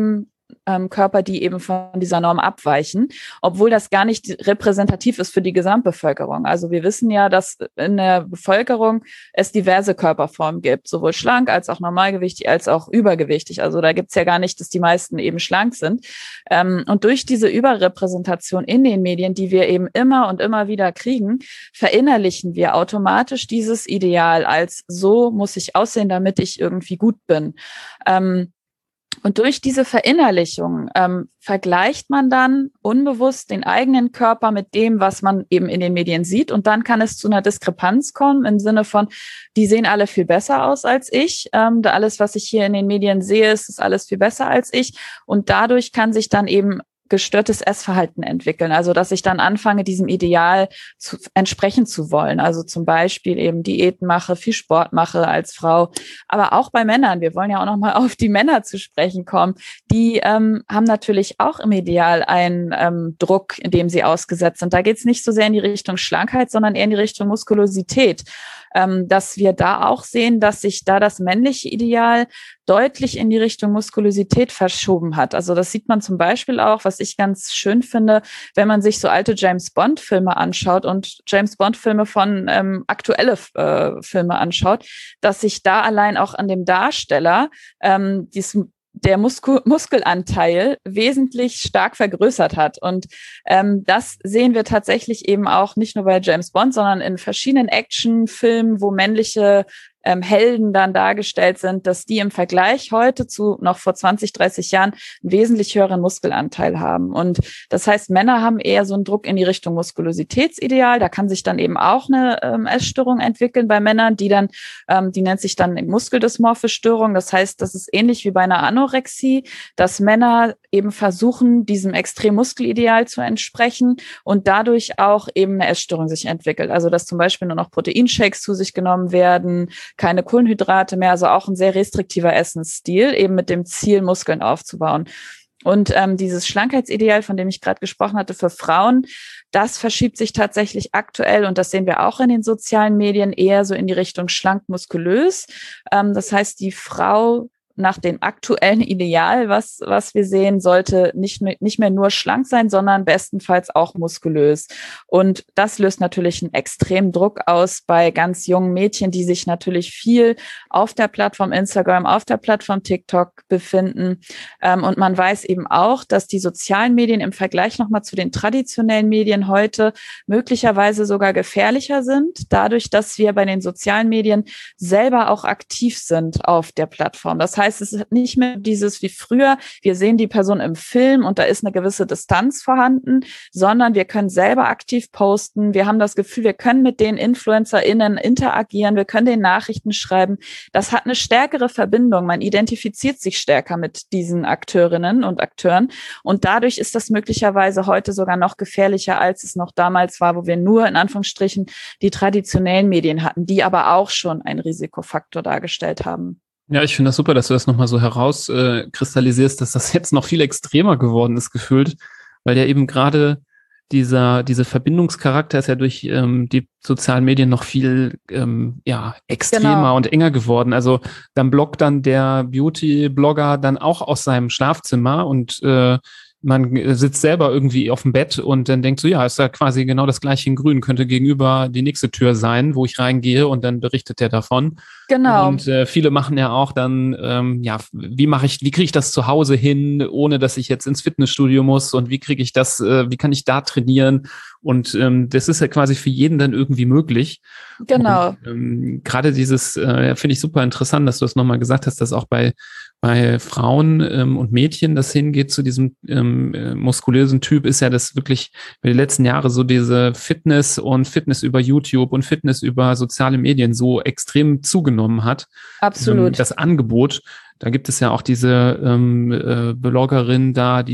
ähm, Körper, die eben von dieser Norm abweichen, obwohl das gar nicht repräsentativ ist für die Gesamtbevölkerung. Also wir wissen ja, dass in der Bevölkerung es diverse Körperformen gibt, sowohl schlank als auch normalgewichtig als auch übergewichtig. Also da gibt's ja gar nicht, dass die meisten eben schlank sind. Ähm, und durch diese Überrepräsentation in den Medien, die wir eben immer und immer wieder kriegen, verinnerlichen wir automatisch dieses Ideal als so muss ich aussehen, damit ich irgendwie gut bin. Ähm, Und durch diese Verinnerlichung ähm, vergleicht man dann unbewusst den eigenen Körper mit dem, was man eben in den Medien sieht. Und dann kann es zu einer Diskrepanz kommen im Sinne von, die sehen alle viel besser aus als ich. Ähm, da alles, was ich hier in den Medien sehe, ist, ist alles viel besser als ich. Und dadurch kann sich dann eben gestörtes Essverhalten entwickeln. Also, dass ich dann anfange, diesem Ideal zu, entsprechen zu wollen. Also zum Beispiel eben Diäten mache, viel Sport mache als Frau. Aber auch bei Männern. Wir wollen ja auch nochmal auf die Männer zu sprechen kommen. Die ähm, haben natürlich auch im Ideal einen ähm, Druck, in dem sie ausgesetzt sind. Da geht es nicht so sehr in die Richtung Schlankheit, sondern eher in die Richtung Muskulosität. Ähm, dass wir da auch sehen, dass sich da das männliche Ideal deutlich in die Richtung Muskulosität verschoben hat. Also das sieht man zum Beispiel auch, was ich ganz schön finde, wenn man sich so alte James-Bond-Filme anschaut und James-Bond-Filme von ähm, aktuelle äh, Filme anschaut, dass sich da allein auch an dem Darsteller ähm, dieses der Muskel- Muskelanteil wesentlich stark vergrößert hat. Und ähm, das sehen wir tatsächlich eben auch nicht nur bei James Bond, sondern in verschiedenen Actionfilmen, wo männliche ähm, Helden dann dargestellt sind, dass die im Vergleich heute zu noch vor zwanzig, dreißig Jahren einen wesentlich höheren Muskelanteil haben. Und das heißt, Männer haben eher so einen Druck in die Richtung Muskulositätsideal. Da kann sich dann eben auch eine ähm, Essstörung entwickeln bei Männern, die dann, ähm, die nennt sich dann muskeldysmorphe Störung. Das heißt, das ist ähnlich wie bei einer Anorexie, dass Männer eben versuchen, diesem Extremmuskelideal zu entsprechen und dadurch auch eben eine Essstörung sich entwickelt. Also, dass zum Beispiel nur noch Proteinshakes zu sich genommen werden, keine Kohlenhydrate mehr, also auch ein sehr restriktiver Essensstil, eben mit dem Ziel, Muskeln aufzubauen. Und ähm, dieses Schlankheitsideal, von dem ich gerade gesprochen hatte, für Frauen, das verschiebt sich tatsächlich aktuell, und das sehen wir auch in den sozialen Medien, eher so in die Richtung schlank-muskulös. Ähm, das heißt, die Frau nach dem aktuellen Ideal, was was wir sehen, sollte nicht mehr, nicht mehr nur schlank sein, sondern bestenfalls auch muskulös. Und das löst natürlich einen extremen Druck aus bei ganz jungen Mädchen, die sich natürlich viel auf der Plattform Instagram, auf der Plattform TikTok befinden. Und man weiß eben auch, dass die sozialen Medien im Vergleich nochmal zu den traditionellen Medien heute möglicherweise sogar gefährlicher sind, dadurch, dass wir bei den sozialen Medien selber auch aktiv sind auf der Plattform. Das heißt, es ist nicht mehr dieses wie früher, wir sehen die Person im Film und da ist eine gewisse Distanz vorhanden, sondern wir können selber aktiv posten. Wir haben das Gefühl, wir können mit den InfluencerInnen interagieren, wir können den Nachrichten schreiben. Das hat eine stärkere Verbindung. Man identifiziert sich stärker mit diesen Akteurinnen und Akteuren und dadurch ist das möglicherweise heute sogar noch gefährlicher, als es noch damals war, wo wir nur in Anführungsstrichen die traditionellen Medien hatten, die aber auch schon einen Risikofaktor dargestellt haben. Ja, ich finde das super, dass du das nochmal so herauskristallisierst, äh, dass das jetzt noch viel extremer geworden ist, gefühlt, weil ja eben gerade dieser, diese Verbindungscharakter ist ja durch ähm, die sozialen Medien noch viel ähm, ja extremer genau. und enger geworden. Also dann bloggt dann der Beauty-Blogger dann auch aus seinem Schlafzimmer und äh, man sitzt selber irgendwie auf dem Bett und dann denkt so, ja, ist ja quasi genau das gleiche in Grün, könnte gegenüber die nächste Tür sein, wo ich reingehe und dann berichtet er davon. Genau. Und äh, viele machen ja auch dann, ähm, ja, wie mache ich, wie kriege ich das zu Hause hin, ohne dass ich jetzt ins Fitnessstudio muss und wie kriege ich das, äh, wie kann ich da trainieren? Und ähm, das ist ja quasi für jeden dann irgendwie möglich. Genau. Und, ähm, gerade dieses, äh, finde ich super interessant, dass du das nochmal gesagt hast, dass auch bei bei Frauen ähm, und Mädchen das hingeht zu diesem ähm, äh, muskulösen Typ, ist ja das wirklich über die letzten Jahre so diese Fitness und Fitness über YouTube und Fitness über soziale Medien so extrem zugenommen hat. Absolut. Ähm, das Angebot. Da gibt es ja auch diese ähm, äh, Bloggerin da, die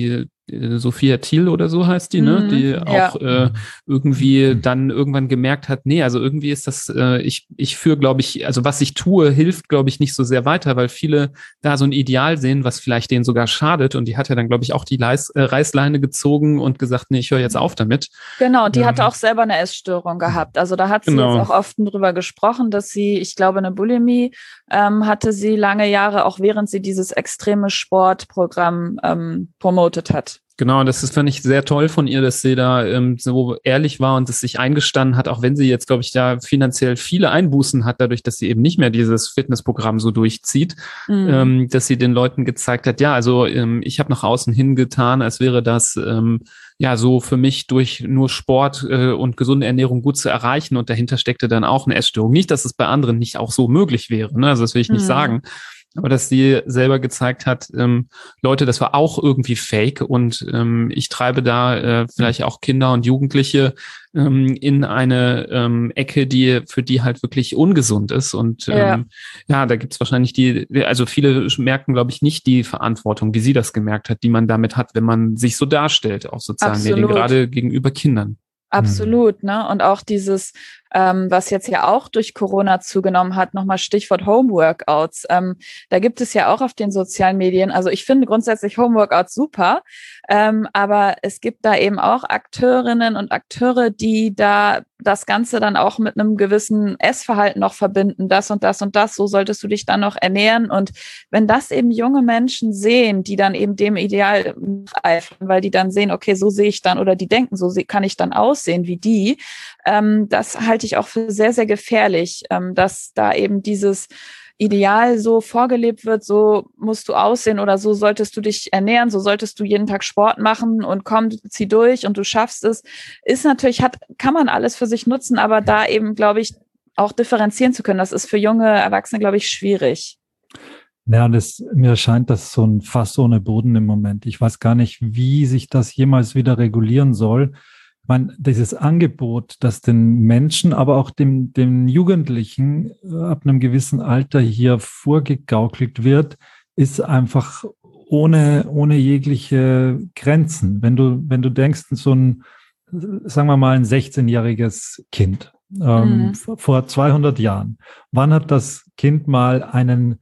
Sophia Thiel oder so heißt die, ne? Die ja. auch äh, irgendwie dann irgendwann gemerkt hat, nee, also irgendwie ist das, äh, ich, ich führe, glaube ich, also was ich tue, hilft, glaube ich, nicht so sehr weiter, weil viele da so ein Ideal sehen, was vielleicht denen sogar schadet. Und die hat ja dann, glaube ich, auch die Leis, äh, Reißleine gezogen und gesagt, nee, ich höre jetzt auf damit. Genau, die ähm, hatte auch selber eine Essstörung gehabt. Also da hat sie genau. jetzt auch oft drüber gesprochen, dass sie, ich glaube, eine Bulimie ähm, hatte sie lange Jahre, auch während sie dieses extreme Sportprogramm ähm, promotet hat. Genau, das ist, fand ich sehr toll von ihr, dass sie da ähm, so ehrlich war und es sich eingestanden hat, auch wenn sie jetzt, glaube ich, da finanziell viele Einbußen hat, dadurch, dass sie eben nicht mehr dieses Fitnessprogramm so durchzieht, mhm. ähm, dass sie den Leuten gezeigt hat, ja, also ähm, ich habe nach außen hin getan, als wäre das ähm, ja so für mich durch nur Sport äh, und gesunde Ernährung gut zu erreichen, und dahinter steckte dann auch eine Essstörung. Nicht, dass es bei anderen nicht auch so möglich wäre, ne? Also das will ich nicht mhm. sagen. Aber dass sie selber gezeigt hat, ähm, Leute, das war auch irgendwie fake, und ähm, ich treibe da äh, vielleicht auch Kinder und Jugendliche ähm, in eine ähm, Ecke, die für die halt wirklich ungesund ist. Und ähm, ja. ja, da gibt's wahrscheinlich die, also viele merken, glaube ich, nicht die Verantwortung, wie sie das gemerkt hat, die man damit hat, wenn man sich so darstellt, auf sozialen Absolut. Medien, gerade gegenüber Kindern. Absolut, ne? Und auch dieses, ähm, was jetzt ja auch durch Corona zugenommen hat, nochmal Stichwort Homeworkouts. Ähm, da gibt es ja auch auf den sozialen Medien, also ich finde grundsätzlich Homeworkouts super, ähm, aber es gibt da eben auch Akteurinnen und Akteure, die da das Ganze dann auch mit einem gewissen Essverhalten noch verbinden, das und das und das, so solltest du dich dann noch ernähren. Und wenn das eben junge Menschen sehen, die dann eben dem Ideal eifern, weil die dann sehen, okay, so sehe ich dann, oder die denken, so kann ich dann aussehen wie die, ähm, das halte ich auch für sehr, sehr gefährlich, ähm, dass da eben dieses Ideal so vorgelebt wird, so musst du aussehen oder so solltest du dich ernähren, so solltest du jeden Tag Sport machen und komm, zieh durch und du schaffst es, ist natürlich, hat, kann man alles für sich nutzen, aber da eben, glaube ich, auch differenzieren zu können, das ist für junge Erwachsene, glaube ich, schwierig. Ja, das, mir scheint das so ein Fass ohne Boden im Moment. Ich weiß gar nicht, wie sich das jemals wieder regulieren soll. Ich meine, dieses Angebot, das den Menschen, aber auch dem, dem Jugendlichen ab einem gewissen Alter hier vorgegaukelt wird, ist einfach ohne, ohne jegliche Grenzen. Wenn du, wenn du denkst, so ein, sagen wir mal, ein sechzehnjähriges Kind ähm, mhm. vor zweihundert Jahren, wann hat das Kind mal einen,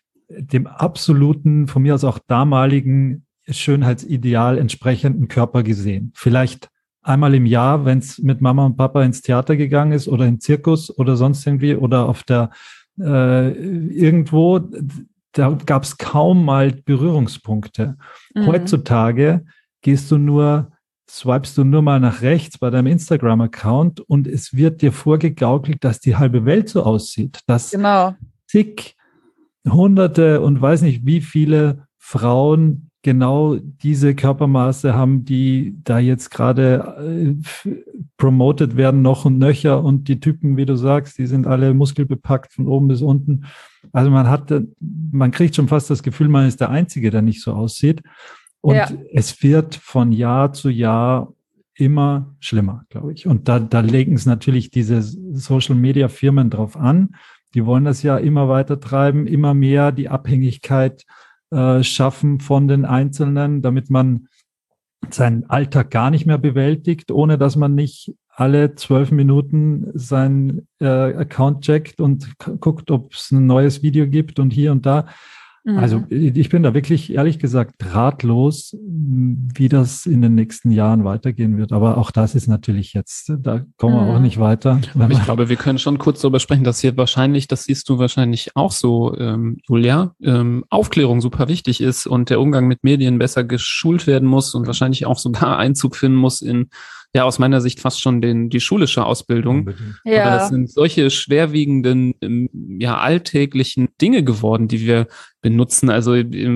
dem absoluten, von mir aus auch damaligen Schönheitsideal entsprechenden Körper gesehen? Vielleicht einmal im Jahr, wenn es mit Mama und Papa ins Theater gegangen ist oder im Zirkus oder sonst irgendwie oder auf der äh, irgendwo, da gab es kaum mal Berührungspunkte. Mhm. Heutzutage gehst du nur, swipest du nur mal nach rechts bei deinem Instagram-Account und es wird dir vorgegaukelt, dass die halbe Welt so aussieht, dass genau. zig Hunderte und weiß nicht wie viele Frauen genau diese Körpermaße haben, die da jetzt gerade äh, promotet werden, noch und nöcher, und die Typen, wie du sagst, die sind alle muskelbepackt von oben bis unten. Also man hat, man kriegt schon fast das Gefühl, man ist der Einzige, der nicht so aussieht. Und ja. es wird von Jahr zu Jahr immer schlimmer, glaube ich. Und da, da legen es natürlich diese Social-Media-Firmen drauf an. Die wollen das ja immer weiter treiben, immer mehr die Abhängigkeit äh, schaffen von den Einzelnen, damit man seinen Alltag gar nicht mehr bewältigt, ohne dass man nicht alle zwölf Minuten seinen äh, Account checkt und k- guckt, ob es ein neues Video gibt und hier und da. Mhm. Also ich bin da wirklich, ehrlich gesagt, ratlos, wie das in den nächsten Jahren weitergehen wird. Aber auch das ist natürlich jetzt, da kommen wir mhm. auch nicht weiter. Aber ich glaube, wir können schon kurz darüber sprechen, dass hier wahrscheinlich, das siehst du wahrscheinlich auch so, ähm, Julia, ähm, Aufklärung super wichtig ist und der Umgang mit Medien besser geschult werden muss und wahrscheinlich auch sogar Einzug finden muss in, ja, aus meiner Sicht fast schon den, die schulische Ausbildung. Ja. Aber das sind solche schwerwiegenden, ja, alltäglichen Dinge geworden, die wir benutzen. Also,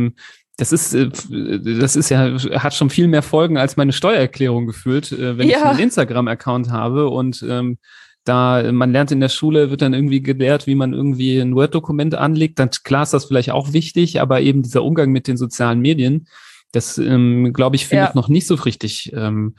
das ist, das ist ja, hat schon viel mehr Folgen als meine Steuererklärung gefühlt, wenn ja. ich einen Instagram-Account habe und, ähm, da, man lernt in der Schule, wird dann irgendwie gelehrt, wie man irgendwie ein Word-Dokument anlegt. Dann, klar ist das vielleicht auch wichtig, aber eben dieser Umgang mit den sozialen Medien, das, ähm, glaube ich, findet ja. noch nicht so richtig, ähm,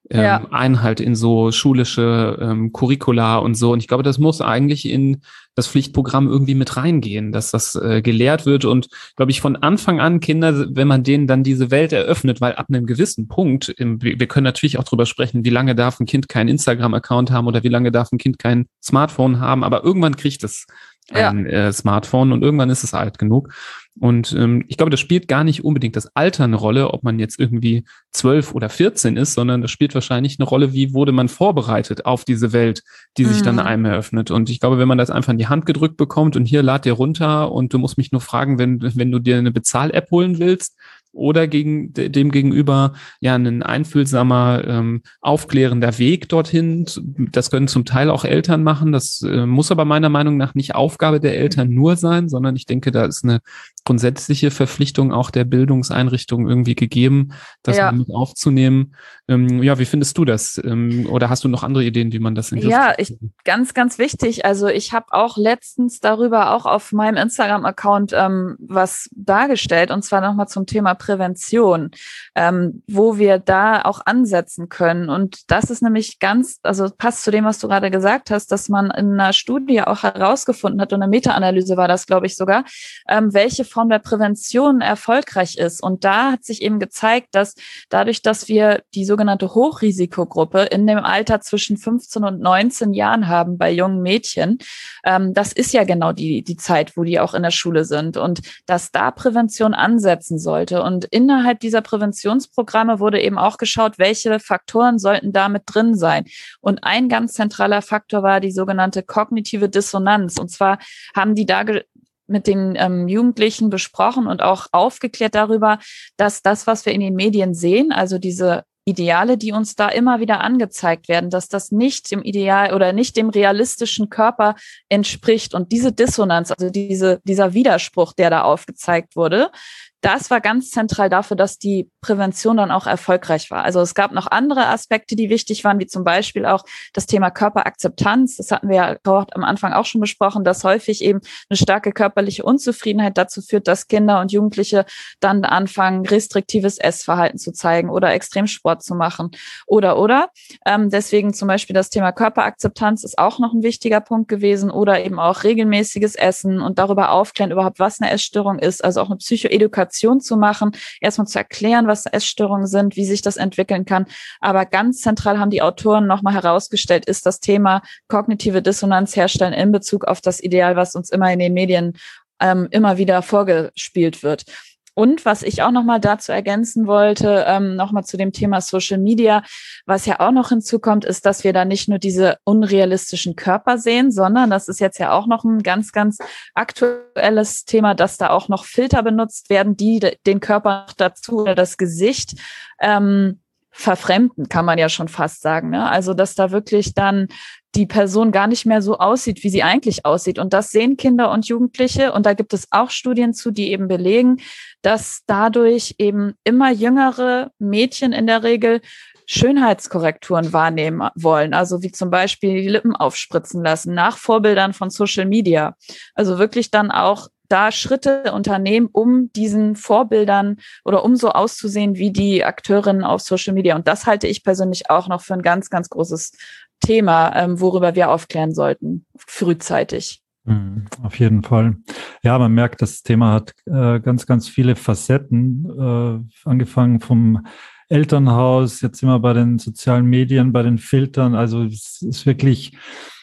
ähm, Ja. Einhalt in so schulische ähm, Curricula und so. Und ich glaube, das muss eigentlich in das Pflichtprogramm irgendwie mit reingehen, dass das äh, gelehrt wird und, glaube ich, von Anfang an Kinder, wenn man denen dann diese Welt eröffnet, weil ab einem gewissen Punkt, im, wir können natürlich auch drüber sprechen, wie lange darf ein Kind keinen Instagram-Account haben oder wie lange darf ein Kind kein Smartphone haben, aber irgendwann kriegt es ein ja. äh, Smartphone und irgendwann ist es alt genug. Und ähm, ich glaube, das spielt gar nicht unbedingt das Alter eine Rolle, ob man jetzt irgendwie zwölf oder vierzehn ist, sondern das spielt wahrscheinlich eine Rolle, wie wurde man vorbereitet auf diese Welt, die sich mhm. dann einem eröffnet. Und ich glaube, wenn man das einfach in die Hand gedrückt bekommt und hier lad dir runter und du musst mich nur fragen, wenn, wenn du dir eine Bezahl-App holen willst, oder gegen dem gegenüber ja ein einfühlsamer, ähm, aufklärender Weg dorthin. Das können zum Teil auch Eltern machen. Das äh, muss aber meiner Meinung nach nicht Aufgabe der Eltern nur sein, sondern ich denke, da ist eine grundsätzliche Verpflichtung auch der Bildungseinrichtungen irgendwie gegeben, das ja. mit aufzunehmen. Ähm, ja, wie findest du das? Ähm, oder hast du noch andere Ideen, wie man das in den Griff Ja, ich, ganz, ganz wichtig. Also ich habe auch letztens darüber auch auf meinem Instagram-Account ähm, was dargestellt, und zwar nochmal zum Thema Prävention, ähm, wo wir da auch ansetzen können. Und das ist nämlich ganz, also passt zu dem, was du gerade gesagt hast, dass man in einer Studie auch herausgefunden hat, und eine Meta-Analyse war das, glaube ich, sogar, ähm, welche Form der Prävention erfolgreich ist. Und da hat sich eben gezeigt, dass dadurch, dass wir die sogenannte Hochrisikogruppe in dem Alter zwischen fünfzehn und neunzehn Jahren haben bei jungen Mädchen, ähm, das ist ja genau die, die Zeit, wo die auch in der Schule sind, und dass da Prävention ansetzen sollte. Und innerhalb dieser Präventionsprogramme wurde eben auch geschaut, welche Faktoren sollten da mit drin sein. Und ein ganz zentraler Faktor war die sogenannte kognitive Dissonanz. Und zwar haben die da ge- mit den ähm, Jugendlichen besprochen und auch aufgeklärt darüber, dass das, was wir in den Medien sehen, also diese Ideale, die uns da immer wieder angezeigt werden, dass das nicht dem Ideal oder nicht dem realistischen Körper entspricht. Und diese Dissonanz, also diese, dieser Widerspruch, der da aufgezeigt wurde, das war ganz zentral dafür, dass die Prävention dann auch erfolgreich war. Also es gab noch andere Aspekte, die wichtig waren, wie zum Beispiel auch das Thema Körperakzeptanz. Das hatten wir ja am Anfang auch schon besprochen, dass häufig eben eine starke körperliche Unzufriedenheit dazu führt, dass Kinder und Jugendliche dann anfangen, restriktives Essverhalten zu zeigen oder Extremsport zu machen oder, oder. Ähm, deswegen zum Beispiel das Thema Körperakzeptanz ist auch noch ein wichtiger Punkt gewesen, oder eben auch regelmäßiges Essen und darüber aufklären überhaupt, was eine Essstörung ist, also auch eine Psychoedukation zu machen, erstmal zu erklären, was Essstörungen sind, wie sich das entwickeln kann. Aber ganz zentral haben die Autoren nochmal herausgestellt, ist das Thema kognitive Dissonanz herstellen in Bezug auf das Ideal, was uns immer in den Medien ähm, immer wieder vorgespielt wird. Und was ich auch nochmal dazu ergänzen wollte, ähm, nochmal zu dem Thema Social Media, was ja auch noch hinzukommt, ist, dass wir da nicht nur diese unrealistischen Körper sehen, sondern das ist jetzt ja auch noch ein ganz, ganz aktuelles Thema, dass da auch noch Filter benutzt werden, die de- den Körper dazu oder das Gesicht ähm, verfremden, kann man ja schon fast sagen, ne? Also, dass da wirklich dann die Person gar nicht mehr so aussieht, wie sie eigentlich aussieht. Und das sehen Kinder und Jugendliche. Und da gibt es auch Studien zu, die eben belegen, dass dadurch eben immer jüngere Mädchen in der Regel Schönheitskorrekturen wahrnehmen wollen. Also wie zum Beispiel die Lippen aufspritzen lassen, nach Vorbildern von Social Media. Also wirklich dann auch da Schritte unternehmen, um diesen Vorbildern oder um so auszusehen wie die Akteurinnen auf Social Media. Und das halte ich persönlich auch noch für ein ganz, ganz großes Thema, ähm, worüber wir aufklären sollten, frühzeitig. Mhm, auf jeden Fall. Ja, man merkt, das Thema hat äh, ganz, ganz viele Facetten, äh, angefangen vom Elternhaus, jetzt sind wir bei den sozialen Medien, bei den Filtern. Also es ist wirklich,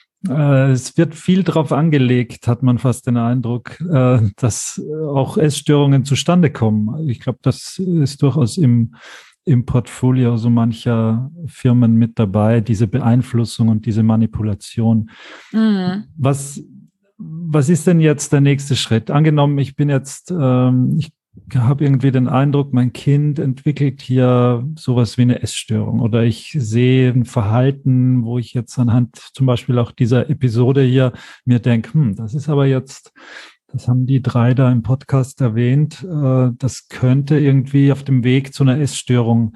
äh, es wird viel drauf angelegt, hat man fast den Eindruck, äh, dass auch Essstörungen zustande kommen. Ich glaube, das ist durchaus im im Portfolio so mancher Firmen mit dabei, diese Beeinflussung und diese Manipulation. Mhm. Was, was ist denn jetzt der nächste Schritt? Angenommen, ich bin jetzt, ähm, ich habe irgendwie den Eindruck, mein Kind entwickelt hier sowas wie eine Essstörung, oder ich sehe ein Verhalten, wo ich jetzt anhand zum Beispiel auch dieser Episode hier mir denke, hm, das ist aber jetzt, das haben die drei da im Podcast erwähnt, das könnte irgendwie auf dem Weg zu einer Essstörung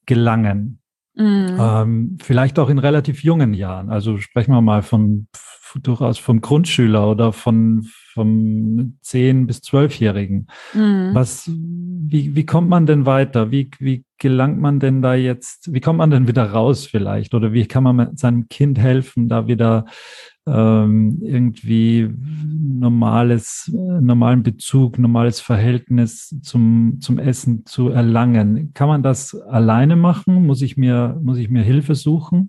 gelangen. Mhm. Ähm, vielleicht auch in relativ jungen Jahren. Also sprechen wir mal von durchaus vom Grundschüler oder von vom zehn- bis zwölfjährigen. Mhm. Was, wie, wie kommt man denn weiter? Wie, wie gelangt man denn da jetzt, wie kommt man denn wieder raus vielleicht? Oder wie kann man seinem Kind helfen, da wieder ähm, irgendwie normales, normalen Bezug, normales Verhältnis zum, zum Essen zu erlangen? Kann man das alleine machen? Muss ich mir, muss ich mir Hilfe suchen?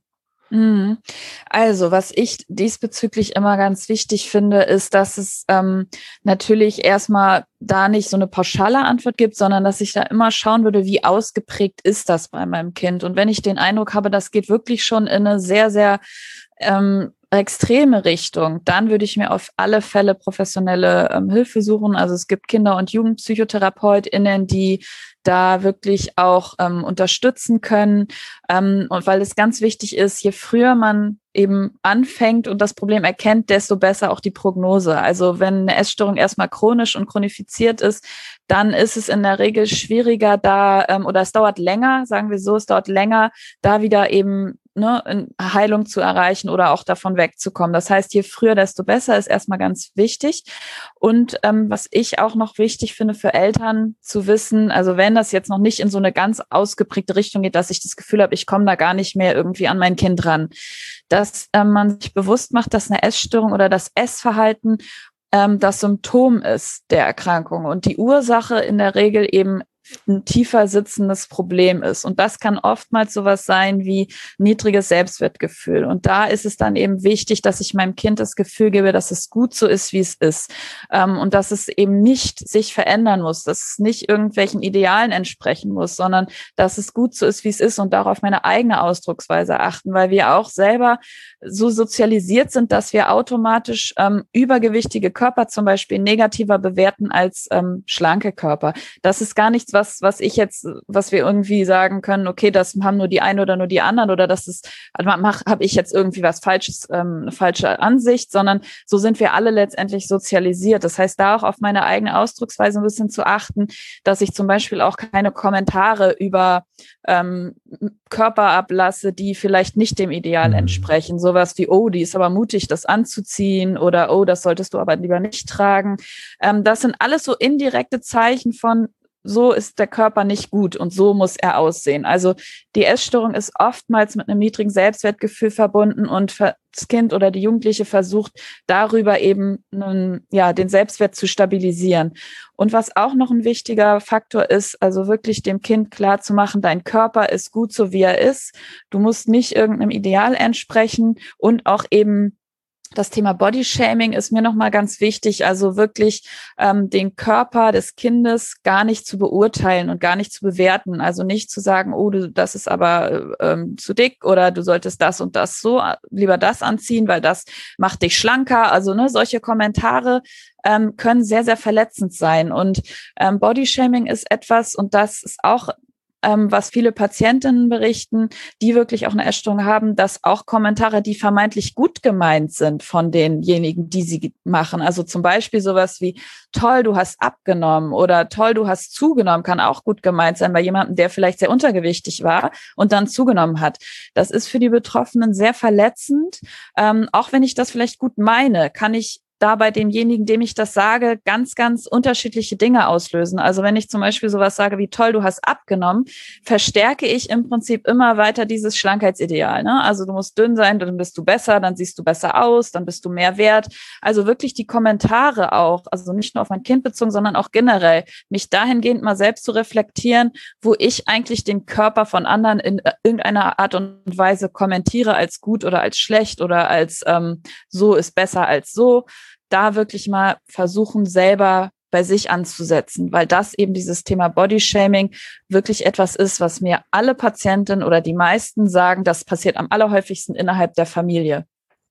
Also, was ich diesbezüglich immer ganz wichtig finde, ist, dass es ähm, natürlich erstmal da nicht so eine pauschale Antwort gibt, sondern dass ich da immer schauen würde, wie ausgeprägt ist das bei meinem Kind. Und wenn ich den Eindruck habe, das geht wirklich schon in eine sehr, sehr ähm, extreme Richtung, dann würde ich mir auf alle Fälle professionelle ähm, Hilfe suchen. Also es gibt Kinder- und JugendpsychotherapeutInnen, die da wirklich auch ähm, unterstützen können. Ähm, und weil es ganz wichtig ist, je früher man eben anfängt und das Problem erkennt, desto besser auch die Prognose. Also wenn eine Essstörung erstmal chronisch und chronifiziert ist, dann ist es in der Regel schwieriger da, ähm, oder es dauert länger, sagen wir so, es dauert länger, da wieder eben ne, Heilung zu erreichen oder auch davon wegzukommen. Das heißt, je früher, desto besser ist erstmal ganz wichtig. Und ähm, was ich auch noch wichtig finde für Eltern zu wissen, also wenn das jetzt noch nicht in so eine ganz ausgeprägte Richtung geht, dass ich das Gefühl habe, ich komme da gar nicht mehr irgendwie an mein Kind ran, dass ähm, man sich bewusst macht, dass eine Essstörung oder das Essverhalten ähm, das Symptom ist der Erkrankung und die Ursache in der Regel eben ein tiefer sitzendes Problem ist. Und das kann oftmals sowas sein wie niedriges Selbstwertgefühl. Und da ist es dann eben wichtig, dass ich meinem Kind das Gefühl gebe, dass es gut so ist, wie es ist. Ähm, und dass es eben nicht sich verändern muss, dass es nicht irgendwelchen Idealen entsprechen muss, sondern dass es gut so ist, wie es ist und darauf meine eigene Ausdrucksweise achten, weil wir auch selber so sozialisiert sind, dass wir automatisch ähm, übergewichtige Körper zum Beispiel negativer bewerten als ähm, schlanke Körper. Das ist gar nichts, was was ich jetzt, was wir irgendwie sagen können, okay, das haben nur die einen oder nur die anderen oder das ist, also habe ich jetzt irgendwie was Falsches, ähm, eine falsche Ansicht, sondern so sind wir alle letztendlich sozialisiert. Das heißt, da auch auf meine eigene Ausdrucksweise ein bisschen zu achten, dass ich zum Beispiel auch keine Kommentare über ähm, Körper ablasse, die vielleicht nicht dem Ideal entsprechen. Sowas wie, oh, die ist aber mutig, das anzuziehen oder oh, das solltest du aber lieber nicht tragen. Ähm, das sind alles so indirekte Zeichen von, so ist der Körper nicht gut und so muss er aussehen. Also die Essstörung ist oftmals mit einem niedrigen Selbstwertgefühl verbunden und das Kind oder die Jugendliche versucht darüber eben einen, ja, den Selbstwert zu stabilisieren. Und was auch noch ein wichtiger Faktor ist, also wirklich dem Kind klar zu machen, dein Körper ist gut so, wie er ist. Du musst nicht irgendeinem Ideal entsprechen und auch eben das Thema Bodyshaming ist mir nochmal ganz wichtig, also wirklich ähm, den Körper des Kindes gar nicht zu beurteilen und gar nicht zu bewerten. Also nicht zu sagen, oh, du, das ist aber ähm, zu dick oder du solltest das und das so, lieber das anziehen, weil das macht dich schlanker. Also ne, solche Kommentare ähm, können sehr, sehr verletzend sein. Und ähm, Bodyshaming ist etwas, und das ist auch Ähm, was viele Patientinnen berichten, die wirklich auch eine Essstörung haben, dass auch Kommentare, die vermeintlich gut gemeint sind von denjenigen, die sie machen, also zum Beispiel sowas wie, toll, du hast abgenommen oder toll, du hast zugenommen, kann auch gut gemeint sein bei jemandem, der vielleicht sehr untergewichtig war und dann zugenommen hat. Das ist für die Betroffenen sehr verletzend. Ähm, auch wenn ich das vielleicht gut meine, kann ich da bei demjenigen, dem ich das sage, ganz, ganz unterschiedliche Dinge auslösen. Also wenn ich zum Beispiel sowas sage wie, toll, du hast abgenommen, verstärke ich im Prinzip immer weiter dieses Schlankheitsideal. Ne? Also du musst dünn sein, dann bist du besser, dann siehst du besser aus, dann bist du mehr wert. Also wirklich die Kommentare auch, also nicht nur auf mein Kind bezogen, sondern auch generell, mich dahingehend mal selbst zu reflektieren, wo ich eigentlich den Körper von anderen in irgendeiner Art und Weise kommentiere als gut oder als schlecht oder als ähm, so ist besser als so. Da wirklich mal versuchen, selber bei sich anzusetzen, weil das eben dieses Thema Bodyshaming wirklich etwas ist, was mir alle Patientinnen oder die meisten sagen, das passiert am allerhäufigsten innerhalb der Familie.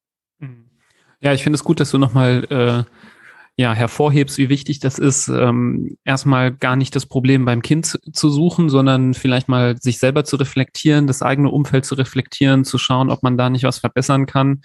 Ja, ich finde es gut, dass du nochmal äh, ja, hervorhebst, wie wichtig das ist, ähm, erstmal gar nicht das Problem beim Kind zu, zu suchen, sondern vielleicht mal sich selber zu reflektieren, das eigene Umfeld zu reflektieren, zu schauen, ob man da nicht was verbessern kann.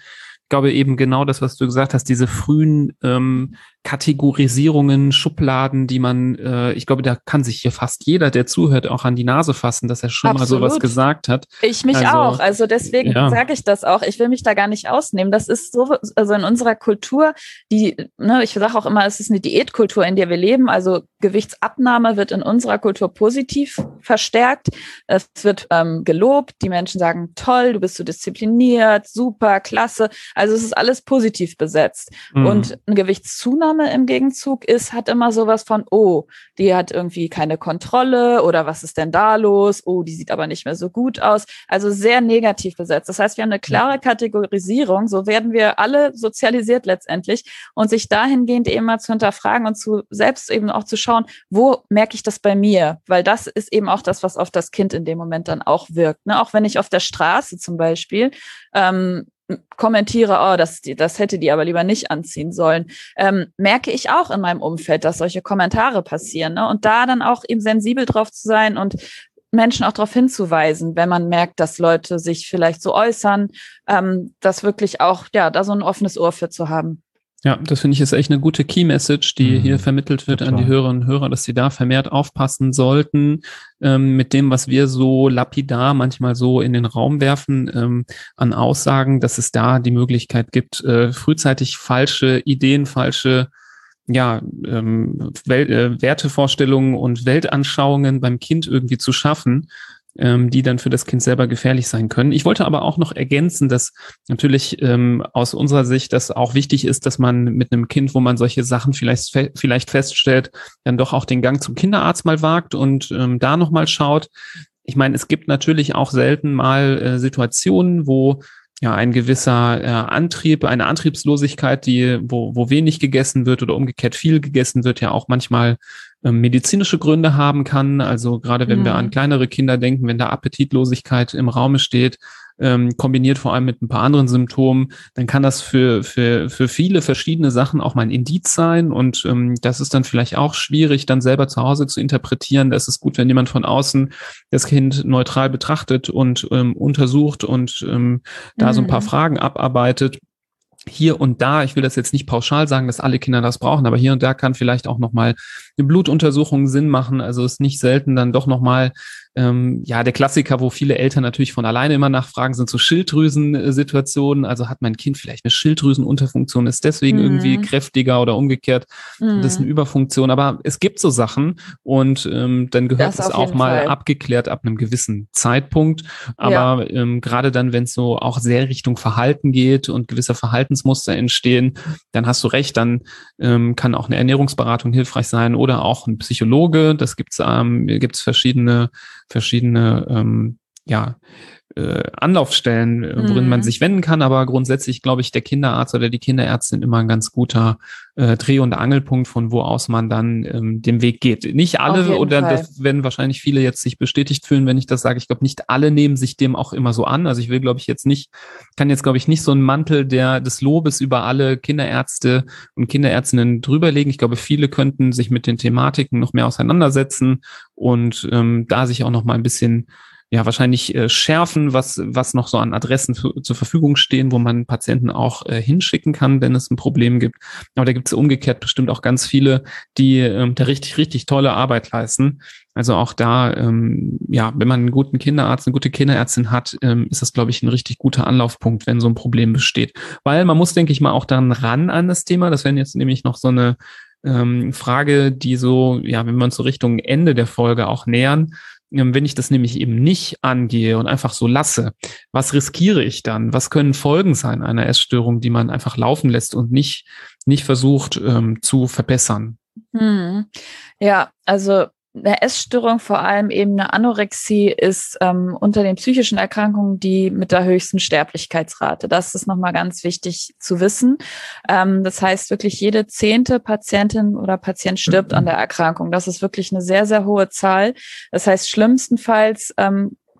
glaube eben genau das, was du gesagt hast, diese frühen ähm, Kategorisierungen, Schubladen, die man, äh, ich glaube, da kann sich hier fast jeder, der zuhört, auch an die Nase fassen, dass er schon Absolut. mal sowas gesagt hat. Ich mich also, auch. Also deswegen ja. sage ich das auch. Ich will mich da gar nicht ausnehmen. Das ist so, also in unserer Kultur, die, ne, ich sage auch immer, es ist eine Diätkultur, in der wir leben. Also Gewichtsabnahme wird in unserer Kultur positiv verstärkt. Es wird ähm, gelobt. Die Menschen sagen, toll, du bist so diszipliniert, super, klasse. Also es ist alles positiv besetzt. Mhm. Und eine Gewichtszunahme im Gegenzug ist, hat immer sowas von, oh, die hat irgendwie keine Kontrolle oder was ist denn da los? Oh, die sieht aber nicht mehr so gut aus. Also sehr negativ besetzt. Das heißt, wir haben eine klare Kategorisierung. So werden wir alle sozialisiert letztendlich und sich dahingehend eben mal zu hinterfragen und zu selbst eben auch zu schauen, wo merke ich das bei mir? Weil das ist eben auch das, was auf das Kind in dem Moment dann auch wirkt. Ne? Auch wenn ich auf der Straße zum Beispiel ähm, kommentiere, oh, das, das hätte die aber lieber nicht anziehen sollen, ähm, merke ich auch in meinem Umfeld, dass solche Kommentare passieren. Ne? Und da dann auch eben sensibel drauf zu sein und Menschen auch darauf hinzuweisen, wenn man merkt, dass Leute sich vielleicht so äußern, ähm, das wirklich auch, ja, da so ein offenes Ohr für zu haben. Ja, das finde ich ist echt eine gute Key-Message, die mhm, hier vermittelt wird total. An die Hörerinnen und Hörer, dass sie da vermehrt aufpassen sollten ähm, mit dem, was wir so lapidar manchmal so in den Raum werfen ähm, an Aussagen, dass es da die Möglichkeit gibt, äh, frühzeitig falsche Ideen, falsche ja, ähm, Wel- äh, Wertevorstellungen und Weltanschauungen beim Kind irgendwie zu schaffen, ähm, die dann für das Kind selber gefährlich sein können. Ich wollte aber auch noch ergänzen, dass natürlich ähm, aus unserer Sicht das auch wichtig ist, dass man mit einem Kind, wo man solche Sachen vielleicht fe- vielleicht feststellt, dann doch auch den Gang zum Kinderarzt mal wagt und ähm, da nochmal schaut. Ich meine, es gibt natürlich auch selten mal äh, Situationen, wo ja ein gewisser äh, Antrieb, eine Antriebslosigkeit, die wo wo wenig gegessen wird oder umgekehrt viel gegessen wird, ja auch manchmal ähm, medizinische Gründe haben kann. Also gerade wenn mhm. wir an kleinere Kinder denken, wenn da Appetitlosigkeit im Raume steht, ähm, kombiniert vor allem mit ein paar anderen Symptomen, dann kann das für für für viele verschiedene Sachen auch mal ein Indiz sein und ähm, das ist dann vielleicht auch schwierig, dann selber zu Hause zu interpretieren. Da ist es gut, wenn jemand von außen das Kind neutral betrachtet und ähm, untersucht und ähm, da mhm. so ein paar Fragen abarbeitet. Hier und da, ich will das jetzt nicht pauschal sagen, dass alle Kinder das brauchen, aber hier und da kann vielleicht auch nochmal eine Blutuntersuchung Sinn machen. Also ist nicht selten dann doch nochmal, ähm, ja, der Klassiker, wo viele Eltern natürlich von alleine immer nachfragen, sind so Schilddrüsensituationen. Also hat mein Kind vielleicht eine Schilddrüsenunterfunktion, ist deswegen mhm. irgendwie kräftiger oder umgekehrt. Mhm. Das ist eine Überfunktion. Aber es gibt so Sachen und ähm, dann gehört es auch mal Fall. abgeklärt ab einem gewissen Zeitpunkt. Aber ja. ähm, gerade dann, wenn es so auch sehr Richtung Verhalten geht und gewisse Verhaltensmuster entstehen, dann hast du recht, dann ähm, kann auch eine Ernährungsberatung hilfreich sein oder auch ein Psychologe. Das gibt's ähm, gibt's verschiedene verschiedene ähm, ja äh, Anlaufstellen, mhm. worin man sich wenden kann, aber grundsätzlich glaube ich, der Kinderarzt oder die Kinderärztin immer ein ganz guter äh, Dreh- und Angelpunkt, von wo aus man dann ähm, den Weg geht. Nicht alle, oder Fall. Das werden wahrscheinlich viele jetzt sich bestätigt fühlen, wenn ich das sage. Ich glaube, nicht alle nehmen sich dem auch immer so an. Also ich will, glaube ich, jetzt nicht, kann jetzt, glaube ich, nicht so einen Mantel der des Lobes über alle Kinderärzte und Kinderärztinnen drüberlegen. Ich glaube, viele könnten sich mit den Thematiken noch mehr auseinandersetzen und ähm, da sich auch noch mal ein bisschen ja, wahrscheinlich äh, schärfen, was was noch so an Adressen für, zur Verfügung stehen, wo man Patienten auch äh, hinschicken kann, wenn es ein Problem gibt. Aber da gibt es umgekehrt bestimmt auch ganz viele, die ähm, da richtig, richtig tolle Arbeit leisten. Also auch da, ähm, ja, wenn man einen guten Kinderarzt, eine gute Kinderärztin hat, ähm, ist das, glaube ich, ein richtig guter Anlaufpunkt, wenn so ein Problem besteht. Weil man muss, denke ich mal, auch dann ran an das Thema. Das wäre jetzt nämlich noch so eine ähm, Frage, die so, ja, wenn wir uns so Richtung Ende der Folge auch nähern, wenn ich das nämlich eben nicht angehe und einfach so lasse, was riskiere ich dann? Was können Folgen sein einer Essstörung, die man einfach laufen lässt und nicht, nicht versucht ähm, zu verbessern? Hm. Ja, also eine Essstörung, vor allem eben eine Anorexie, ist ähm, unter den psychischen Erkrankungen die mit der höchsten Sterblichkeitsrate. Das ist nochmal ganz wichtig zu wissen. Ähm, das heißt, wirklich jede zehnte Patientin oder Patient stirbt an der Erkrankung. Das ist wirklich eine sehr, sehr hohe Zahl. Das heißt, schlimmstenfalls ähm,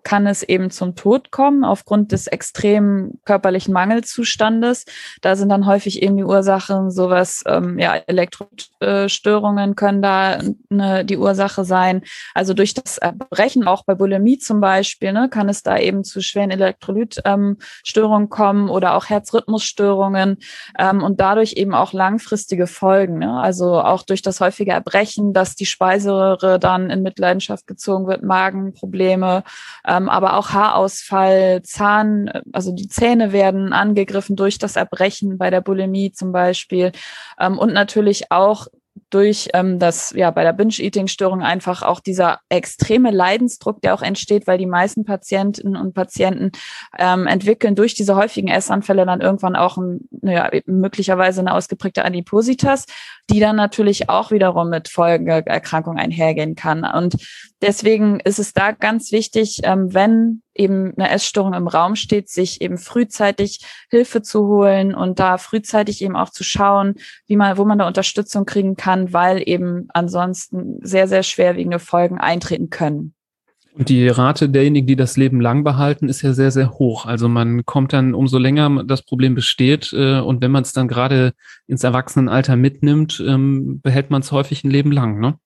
kann es eben zum Tod kommen aufgrund des extremen körperlichen Mangelzustandes. Da sind dann häufig eben die Ursachen sowas, ähm, ja, Elektrolytstörungen können da ne, die Ursache sein. Also durch das Erbrechen, auch bei Bulimie zum Beispiel, ne, kann es da eben zu schweren Elektrolytstörungen ähm, kommen oder auch Herzrhythmusstörungen ähm, und dadurch eben auch langfristige Folgen. Ne? Also auch durch das häufige Erbrechen, dass die Speiseröhre dann in Mitleidenschaft gezogen wird, Magenprobleme, ähm, aber auch Haarausfall, Zahn, also die Zähne werden angegriffen durch das Erbrechen bei der Bulimie zum Beispiel ähm, und natürlich auch durch ähm, das, ja, bei der Binge-Eating-Störung einfach auch dieser extreme Leidensdruck, der auch entsteht, weil die meisten Patientinnen und Patienten ähm, entwickeln durch diese häufigen Essanfälle dann irgendwann auch ein, ja, möglicherweise eine ausgeprägte Adipositas, die dann natürlich auch wiederum mit Folgeerkrankungen einhergehen kann. Und deswegen ist es da ganz wichtig, ähm, wenn eben eine Essstörung im Raum steht, sich eben frühzeitig Hilfe zu holen und da frühzeitig eben auch zu schauen, wie man, wo man da Unterstützung kriegen kann, weil eben ansonsten sehr, sehr schwerwiegende Folgen eintreten können. Und die Rate derjenigen, die das Leben lang behalten, ist ja sehr, sehr hoch. Also man kommt dann, umso länger das Problem besteht äh, und wenn man es dann gerade ins Erwachsenenalter mitnimmt, ähm, behält man es häufig ein Leben lang, ne?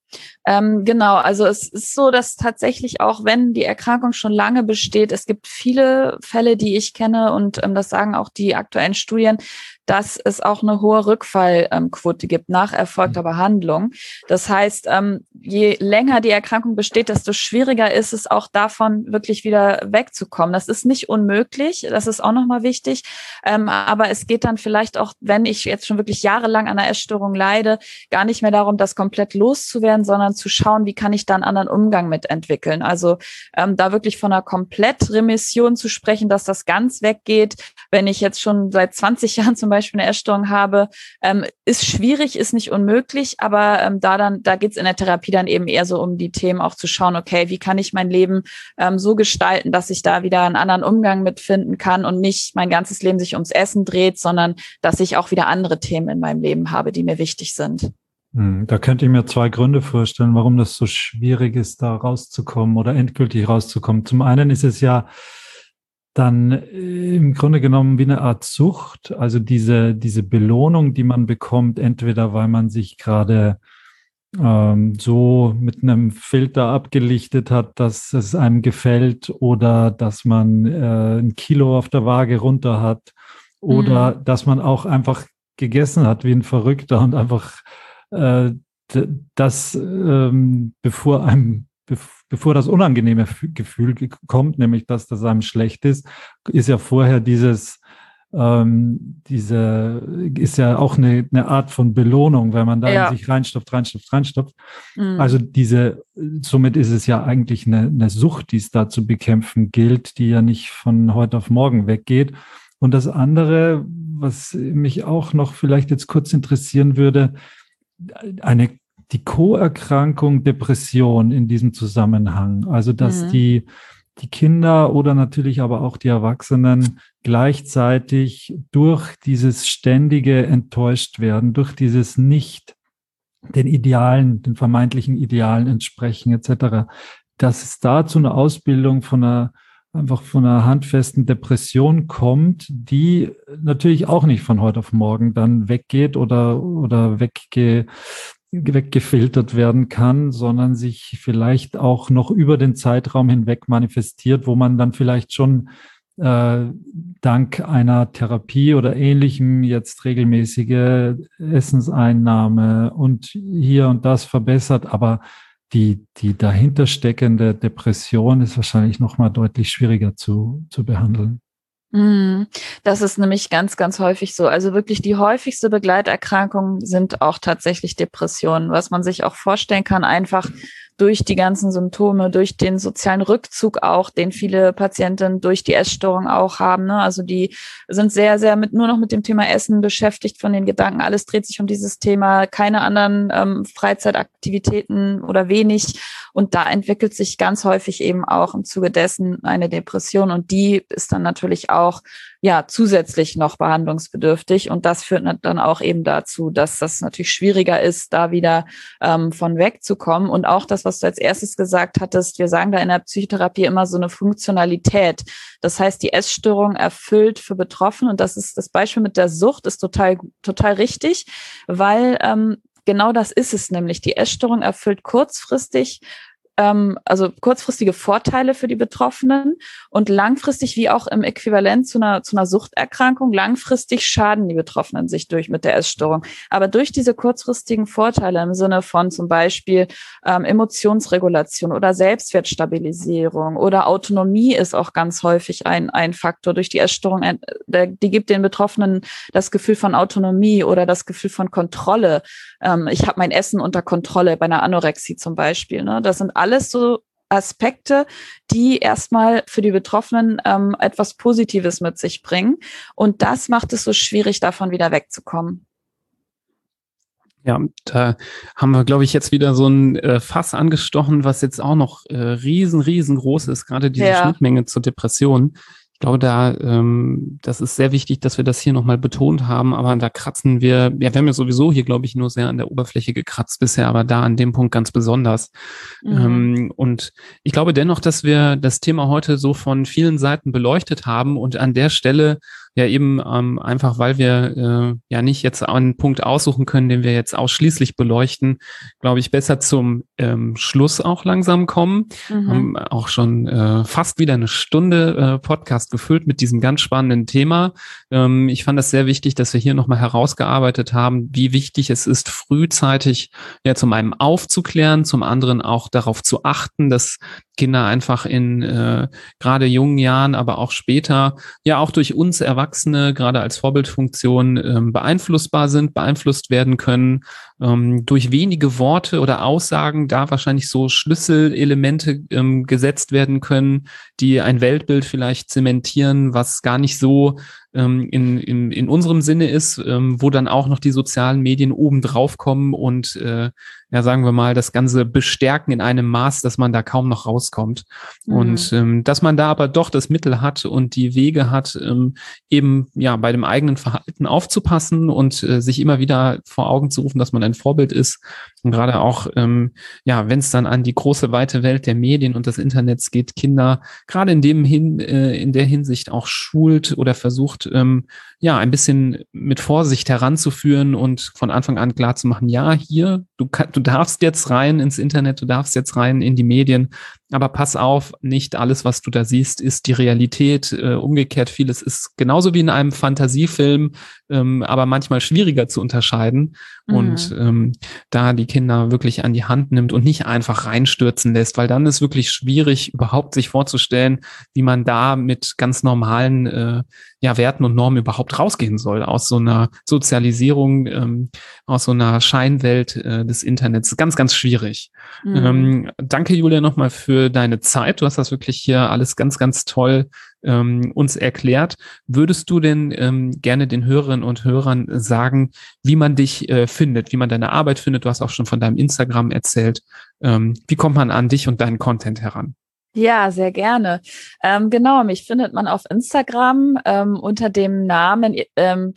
Ähm, genau, also es ist so, dass tatsächlich auch, wenn die Erkrankung schon lange besteht, es gibt viele Fälle, die ich kenne und ähm, das sagen auch die aktuellen Studien, dass es auch eine hohe Rückfallquote gibt nach erfolgter Behandlung. Das heißt, ähm, je länger die Erkrankung besteht, desto schwieriger ist es auch davon wirklich wieder wegzukommen. Das ist nicht unmöglich, das ist auch nochmal wichtig, ähm, aber es geht dann vielleicht auch, wenn ich jetzt schon wirklich jahrelang an einer Essstörung leide, gar nicht mehr darum, das komplett loszuwerden, sondern zu schauen, wie kann ich da einen anderen Umgang mit entwickeln. Also ähm, da wirklich von einer Komplettremission zu sprechen, dass das ganz weggeht, wenn ich jetzt schon seit zwanzig Jahren zum Beispiel eine Essstörung habe, ähm, ist schwierig, ist nicht unmöglich, aber ähm, da dann, da geht's in der Therapie dann eben eher so um die Themen auch zu schauen, okay, wie kann ich mein Leben ähm, so gestalten, dass ich da wieder einen anderen Umgang mitfinden kann und nicht mein ganzes Leben sich ums Essen dreht, sondern dass ich auch wieder andere Themen in meinem Leben habe, die mir wichtig sind. Da könnte ich mir zwei Gründe vorstellen, warum das so schwierig ist, da rauszukommen oder endgültig rauszukommen. Zum einen ist es ja dann im Grunde genommen wie eine Art Sucht, also diese, diese Belohnung, die man bekommt, entweder weil man sich gerade ähm, so mit einem Filter abgelichtet hat, dass es einem gefällt oder dass man äh, ein Kilo auf der Waage runter hat oder mhm. dass man auch einfach gegessen hat wie ein Verrückter und einfach äh, das, ähm, bevor einem Bevor das unangenehme Gefühl kommt, nämlich dass das einem schlecht ist, ist ja vorher dieses, ähm, diese, ist ja auch eine, eine Art von Belohnung, wenn man da ja. in sich reinstopft, reinstopft, reinstopft. Mhm. Also diese, somit ist es ja eigentlich eine, eine Sucht, die es da zu bekämpfen gilt, die ja nicht von heute auf morgen weggeht. Und das andere, was mich auch noch vielleicht jetzt kurz interessieren würde, eine die Co-Erkrankung Depression in diesem Zusammenhang. Also, dass mhm. die, die Kinder oder natürlich aber auch die Erwachsenen gleichzeitig durch dieses ständige enttäuscht werden, durch dieses nicht den Idealen, den vermeintlichen Idealen entsprechen et cetera, dass es da zu einer Ausbildung von einer einfach von einer handfesten Depression kommt, die natürlich auch nicht von heute auf morgen dann weggeht oder, oder wegge weggefiltert werden kann, sondern sich vielleicht auch noch über den Zeitraum hinweg manifestiert, wo man dann vielleicht schon äh, dank einer Therapie oder Ähnlichem jetzt regelmäßige Essenseinnahme und hier und das verbessert, aber die, die dahinter steckende Depression ist wahrscheinlich noch mal deutlich schwieriger zu, zu behandeln. Das ist nämlich ganz, ganz häufig so. Also wirklich die häufigste Begleiterkrankung sind auch tatsächlich Depressionen, was man sich auch vorstellen kann, einfach durch die ganzen Symptome, durch den sozialen Rückzug auch, den viele Patienten durch die Essstörung auch haben. Ne? Also die sind sehr, sehr mit nur noch mit dem Thema Essen beschäftigt von den Gedanken. Alles dreht sich um dieses Thema, keine anderen ähm, Freizeitaktivitäten oder wenig. Und da entwickelt sich ganz häufig eben auch im Zuge dessen eine Depression. Und die ist dann natürlich auch ja zusätzlich noch behandlungsbedürftig. Und das führt dann auch eben dazu, dass das natürlich schwieriger ist, da wieder ähm, von wegzukommen. Und auch das das, was du als erstes gesagt hattest. Wir sagen da in der Psychotherapie immer so eine Funktionalität. Das heißt, die Essstörung erfüllt für Betroffene, und das ist das Beispiel mit der Sucht, ist total, total richtig, weil ähm, genau das ist es nämlich. Die Essstörung erfüllt kurzfristig also kurzfristige Vorteile für die Betroffenen und langfristig, wie auch im Äquivalent zu einer, zu einer Suchterkrankung, langfristig schaden die Betroffenen sich durch mit der Essstörung. Aber durch diese kurzfristigen Vorteile im Sinne von zum Beispiel ähm, Emotionsregulation oder Selbstwertstabilisierung oder Autonomie ist auch ganz häufig ein, ein Faktor. Durch die Essstörung, ein, der, die gibt den Betroffenen das Gefühl von Autonomie oder das Gefühl von Kontrolle. Ähm, ich habe mein Essen unter Kontrolle bei einer Anorexie zum Beispiel. Ne? Das sind alles so Aspekte, die erstmal für die Betroffenen ähm, etwas Positives mit sich bringen. Und das macht es so schwierig, davon wieder wegzukommen. Ja, da haben wir, glaube ich, jetzt wieder so ein äh, Fass angestochen, was jetzt auch noch äh, riesen, riesengroß ist, gerade diese ja. Schnittmenge zur Depression. Ich glaube, da, ähm, das ist sehr wichtig, dass wir das hier nochmal betont haben, aber da kratzen wir, ja, wir haben ja sowieso hier, glaube ich, nur sehr an der Oberfläche gekratzt bisher, aber da an dem Punkt ganz besonders. Mhm. Ähm, und ich glaube dennoch, dass wir das Thema heute so von vielen Seiten beleuchtet haben und an der Stelle ja eben ähm, einfach, weil wir äh, ja nicht jetzt einen Punkt aussuchen können, den wir jetzt ausschließlich beleuchten, glaube ich, besser zum ähm, Schluss auch langsam kommen. Mhm. Haben auch schon äh, fast wieder eine Stunde äh, Podcast gefüllt mit diesem ganz spannenden Thema. Ähm, ich fand das sehr wichtig, dass wir hier nochmal herausgearbeitet haben, wie wichtig es ist, frühzeitig ja zum einen aufzuklären, zum anderen auch darauf zu achten, dass Kinder einfach in äh, gerade jungen Jahren, aber auch später ja auch durch uns Erwachsene gerade als Vorbildfunktion ähm, beeinflussbar sind, beeinflusst werden können, ähm, durch wenige Worte oder Aussagen da wahrscheinlich so Schlüsselelemente ähm, gesetzt werden können, die ein Weltbild vielleicht zementieren, was gar nicht so ähm, in, in, in unserem Sinne ist, ähm, wo dann auch noch die sozialen Medien oben drauf kommen und äh, ja, sagen wir mal, das Ganze bestärken in einem Maß, dass man da kaum noch rauskommt. Mhm. Und ähm, dass man da aber doch das Mittel hat und die Wege hat, ähm, eben ja bei dem eigenen Verhalten aufzupassen und äh, sich immer wieder vor Augen zu rufen, dass man ein Vorbild ist. Und gerade auch, ähm, ja, wenn es dann an die große, weite Welt der Medien und des Internets geht, Kinder gerade in dem hin, äh, in der Hinsicht auch schult oder versucht, ähm, ja, ein bisschen mit Vorsicht heranzuführen und von Anfang an klar zu machen, ja, hier, du, du darfst jetzt rein ins Internet, du darfst jetzt rein in die Medien, aber pass auf, nicht alles, was du da siehst, ist die Realität. Äh, umgekehrt, vieles ist genauso wie in einem Fantasiefilm, ähm, aber manchmal schwieriger zu unterscheiden. Mhm. Und ähm, da die Kinder wirklich an die Hand nimmt und nicht einfach reinstürzen lässt, weil dann ist wirklich schwierig, überhaupt sich vorzustellen, wie man da mit ganz normalen äh, ja, Werten und Normen überhaupt rausgehen soll aus so einer Sozialisierung, ähm, aus so einer Scheinwelt äh, des Internets. Ganz, ganz schwierig. Mhm. Ähm, danke, Julia, nochmal für deine Zeit. Du hast das wirklich hier alles ganz, ganz toll ähm, uns erklärt. Würdest du denn ähm, gerne den Hörerinnen und Hörern sagen, wie man dich äh, findet, wie man deine Arbeit findet? Du hast auch schon von deinem Instagram erzählt. Ähm, wie kommt man an dich und deinen Content heran? Ja, sehr gerne. Ähm, genau, mich findet man auf Instagram ähm, unter dem Namen ähm,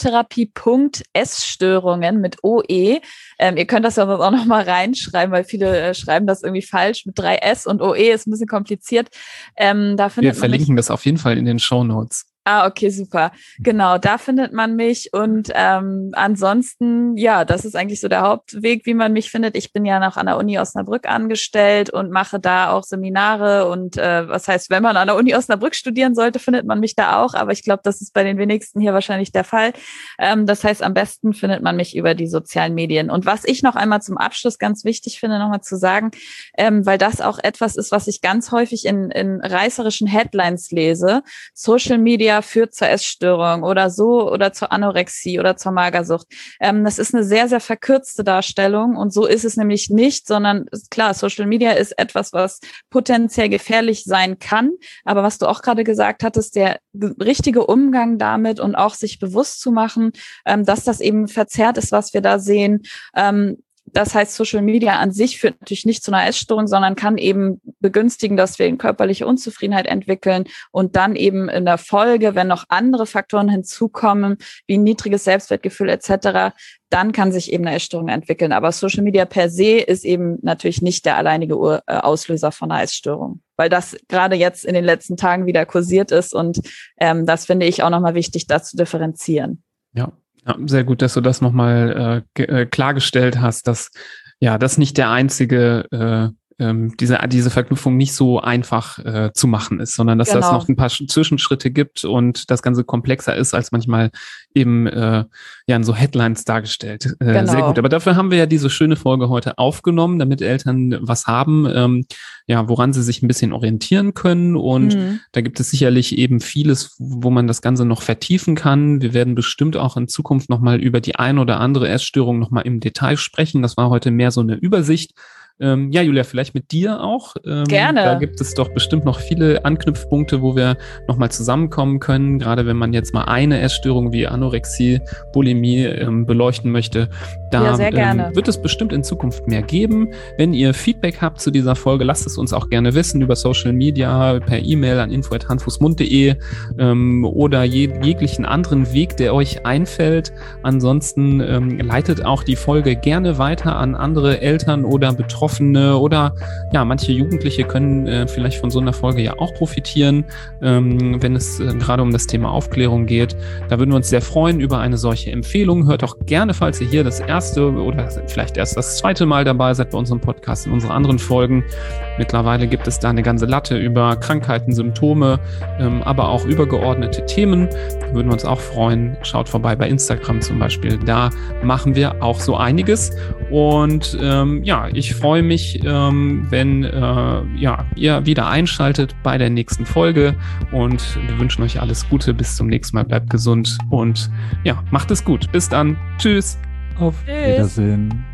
Psychotherapie.essstörungen mit O E. Ähm, ihr könnt das ja auch noch mal reinschreiben, weil viele äh, schreiben das irgendwie falsch mit drei S und O E ist ein bisschen kompliziert. Ähm, da findet Wir verlinken man mich, das auf jeden Fall in den Shownotes. Ah, okay, super. Genau, da findet man mich und ähm, ansonsten, ja, das ist eigentlich so der Hauptweg, wie man mich findet. Ich bin ja noch an der Uni Osnabrück angestellt und mache da auch Seminare und äh, was heißt, wenn man an der Uni Osnabrück studieren sollte, findet man mich da auch, aber ich glaube, das ist bei den wenigsten hier wahrscheinlich der Fall. Ähm, das heißt, am besten findet man mich über die sozialen Medien. Und was ich noch einmal zum Abschluss ganz wichtig finde, nochmal zu sagen, ähm, weil das auch etwas ist, was ich ganz häufig in, in reißerischen Headlines lese, Social Media führt zur Essstörung oder so oder zur Anorexie oder zur Magersucht. Ähm, das ist eine sehr, sehr verkürzte Darstellung und so ist es nämlich nicht, sondern klar, Social Media ist etwas, was potenziell gefährlich sein kann, aber was du auch gerade gesagt hattest, der richtige Umgang damit und auch sich bewusst zu machen, ähm, dass das eben verzerrt ist, was wir da sehen, ähm, Das heißt, Social Media an sich führt natürlich nicht zu einer Essstörung, sondern kann eben begünstigen, dass wir körperliche Unzufriedenheit entwickeln und dann eben in der Folge, wenn noch andere Faktoren hinzukommen, wie ein niedriges Selbstwertgefühl et cetera, dann kann sich eben eine Essstörung entwickeln. Aber Social Media per se ist eben natürlich nicht der alleinige Ur- äh, Auslöser von einer Essstörung, weil das gerade jetzt in den letzten Tagen wieder kursiert ist und ähm, das finde ich auch nochmal wichtig, das zu differenzieren. Ja. Ja, sehr gut, dass du das nochmal äh, äh, klargestellt hast, dass ja das nicht der einzige, äh, ähm, diese diese Verknüpfung nicht so einfach äh, zu machen ist, sondern dass genau. das noch ein paar Zwischenschritte gibt und das Ganze komplexer ist, als manchmal eben äh, ja in so Headlines dargestellt. Äh, genau. Sehr gut, aber dafür haben wir ja diese schöne Folge heute aufgenommen, damit Eltern was haben, ähm, ja, woran sie sich ein bisschen orientieren können und mhm. da gibt es sicherlich eben vieles, wo man das Ganze noch vertiefen kann. Wir werden bestimmt auch in Zukunft nochmal über die ein oder andere Essstörung nochmal im Detail sprechen. Das war heute mehr so eine Übersicht. Ähm, ja, Julia, vielleicht mit dir auch. Ähm, Gerne. Da gibt es doch bestimmt noch viele Anknüpfpunkte, wo wir nochmal zusammenkommen können, gerade wenn man jetzt mal eine Essstörung wie Anorexie, Bulimie ähm, beleuchten möchte. Da ja, sehr gerne. Ähm, wird es bestimmt in Zukunft mehr geben. Wenn ihr Feedback habt zu dieser Folge, lasst es uns auch gerne wissen über Social Media, per E-Mail an info at handfußmund punkt de ähm, oder je, jeglichen anderen Weg, der euch einfällt. Ansonsten ähm, leitet auch die Folge gerne weiter an andere Eltern oder Betroffene oder ja, manche Jugendliche können äh, vielleicht von so einer Folge ja auch profitieren, ähm, wenn es äh, gerade um das Thema Aufklärung geht. Da würden wir uns sehr freuen über eine solche Empfehlung. Hört auch gerne, falls ihr hier das erste oder vielleicht erst das zweite Mal dabei seid bei unserem Podcast, in unseren anderen Folgen. Mittlerweile gibt es da eine ganze Latte über Krankheiten, Symptome, ähm, aber auch übergeordnete Themen. Da würden wir uns auch freuen. Schaut vorbei bei Instagram zum Beispiel. Da machen wir auch so einiges. Und ähm, ja, ich freue mich, ähm, wenn äh, ja, ihr wieder einschaltet bei der nächsten Folge. Und wir wünschen euch alles Gute. Bis zum nächsten Mal. Bleibt gesund und ja, macht es gut. Bis dann. Tschüss. Auf Wiedersehen.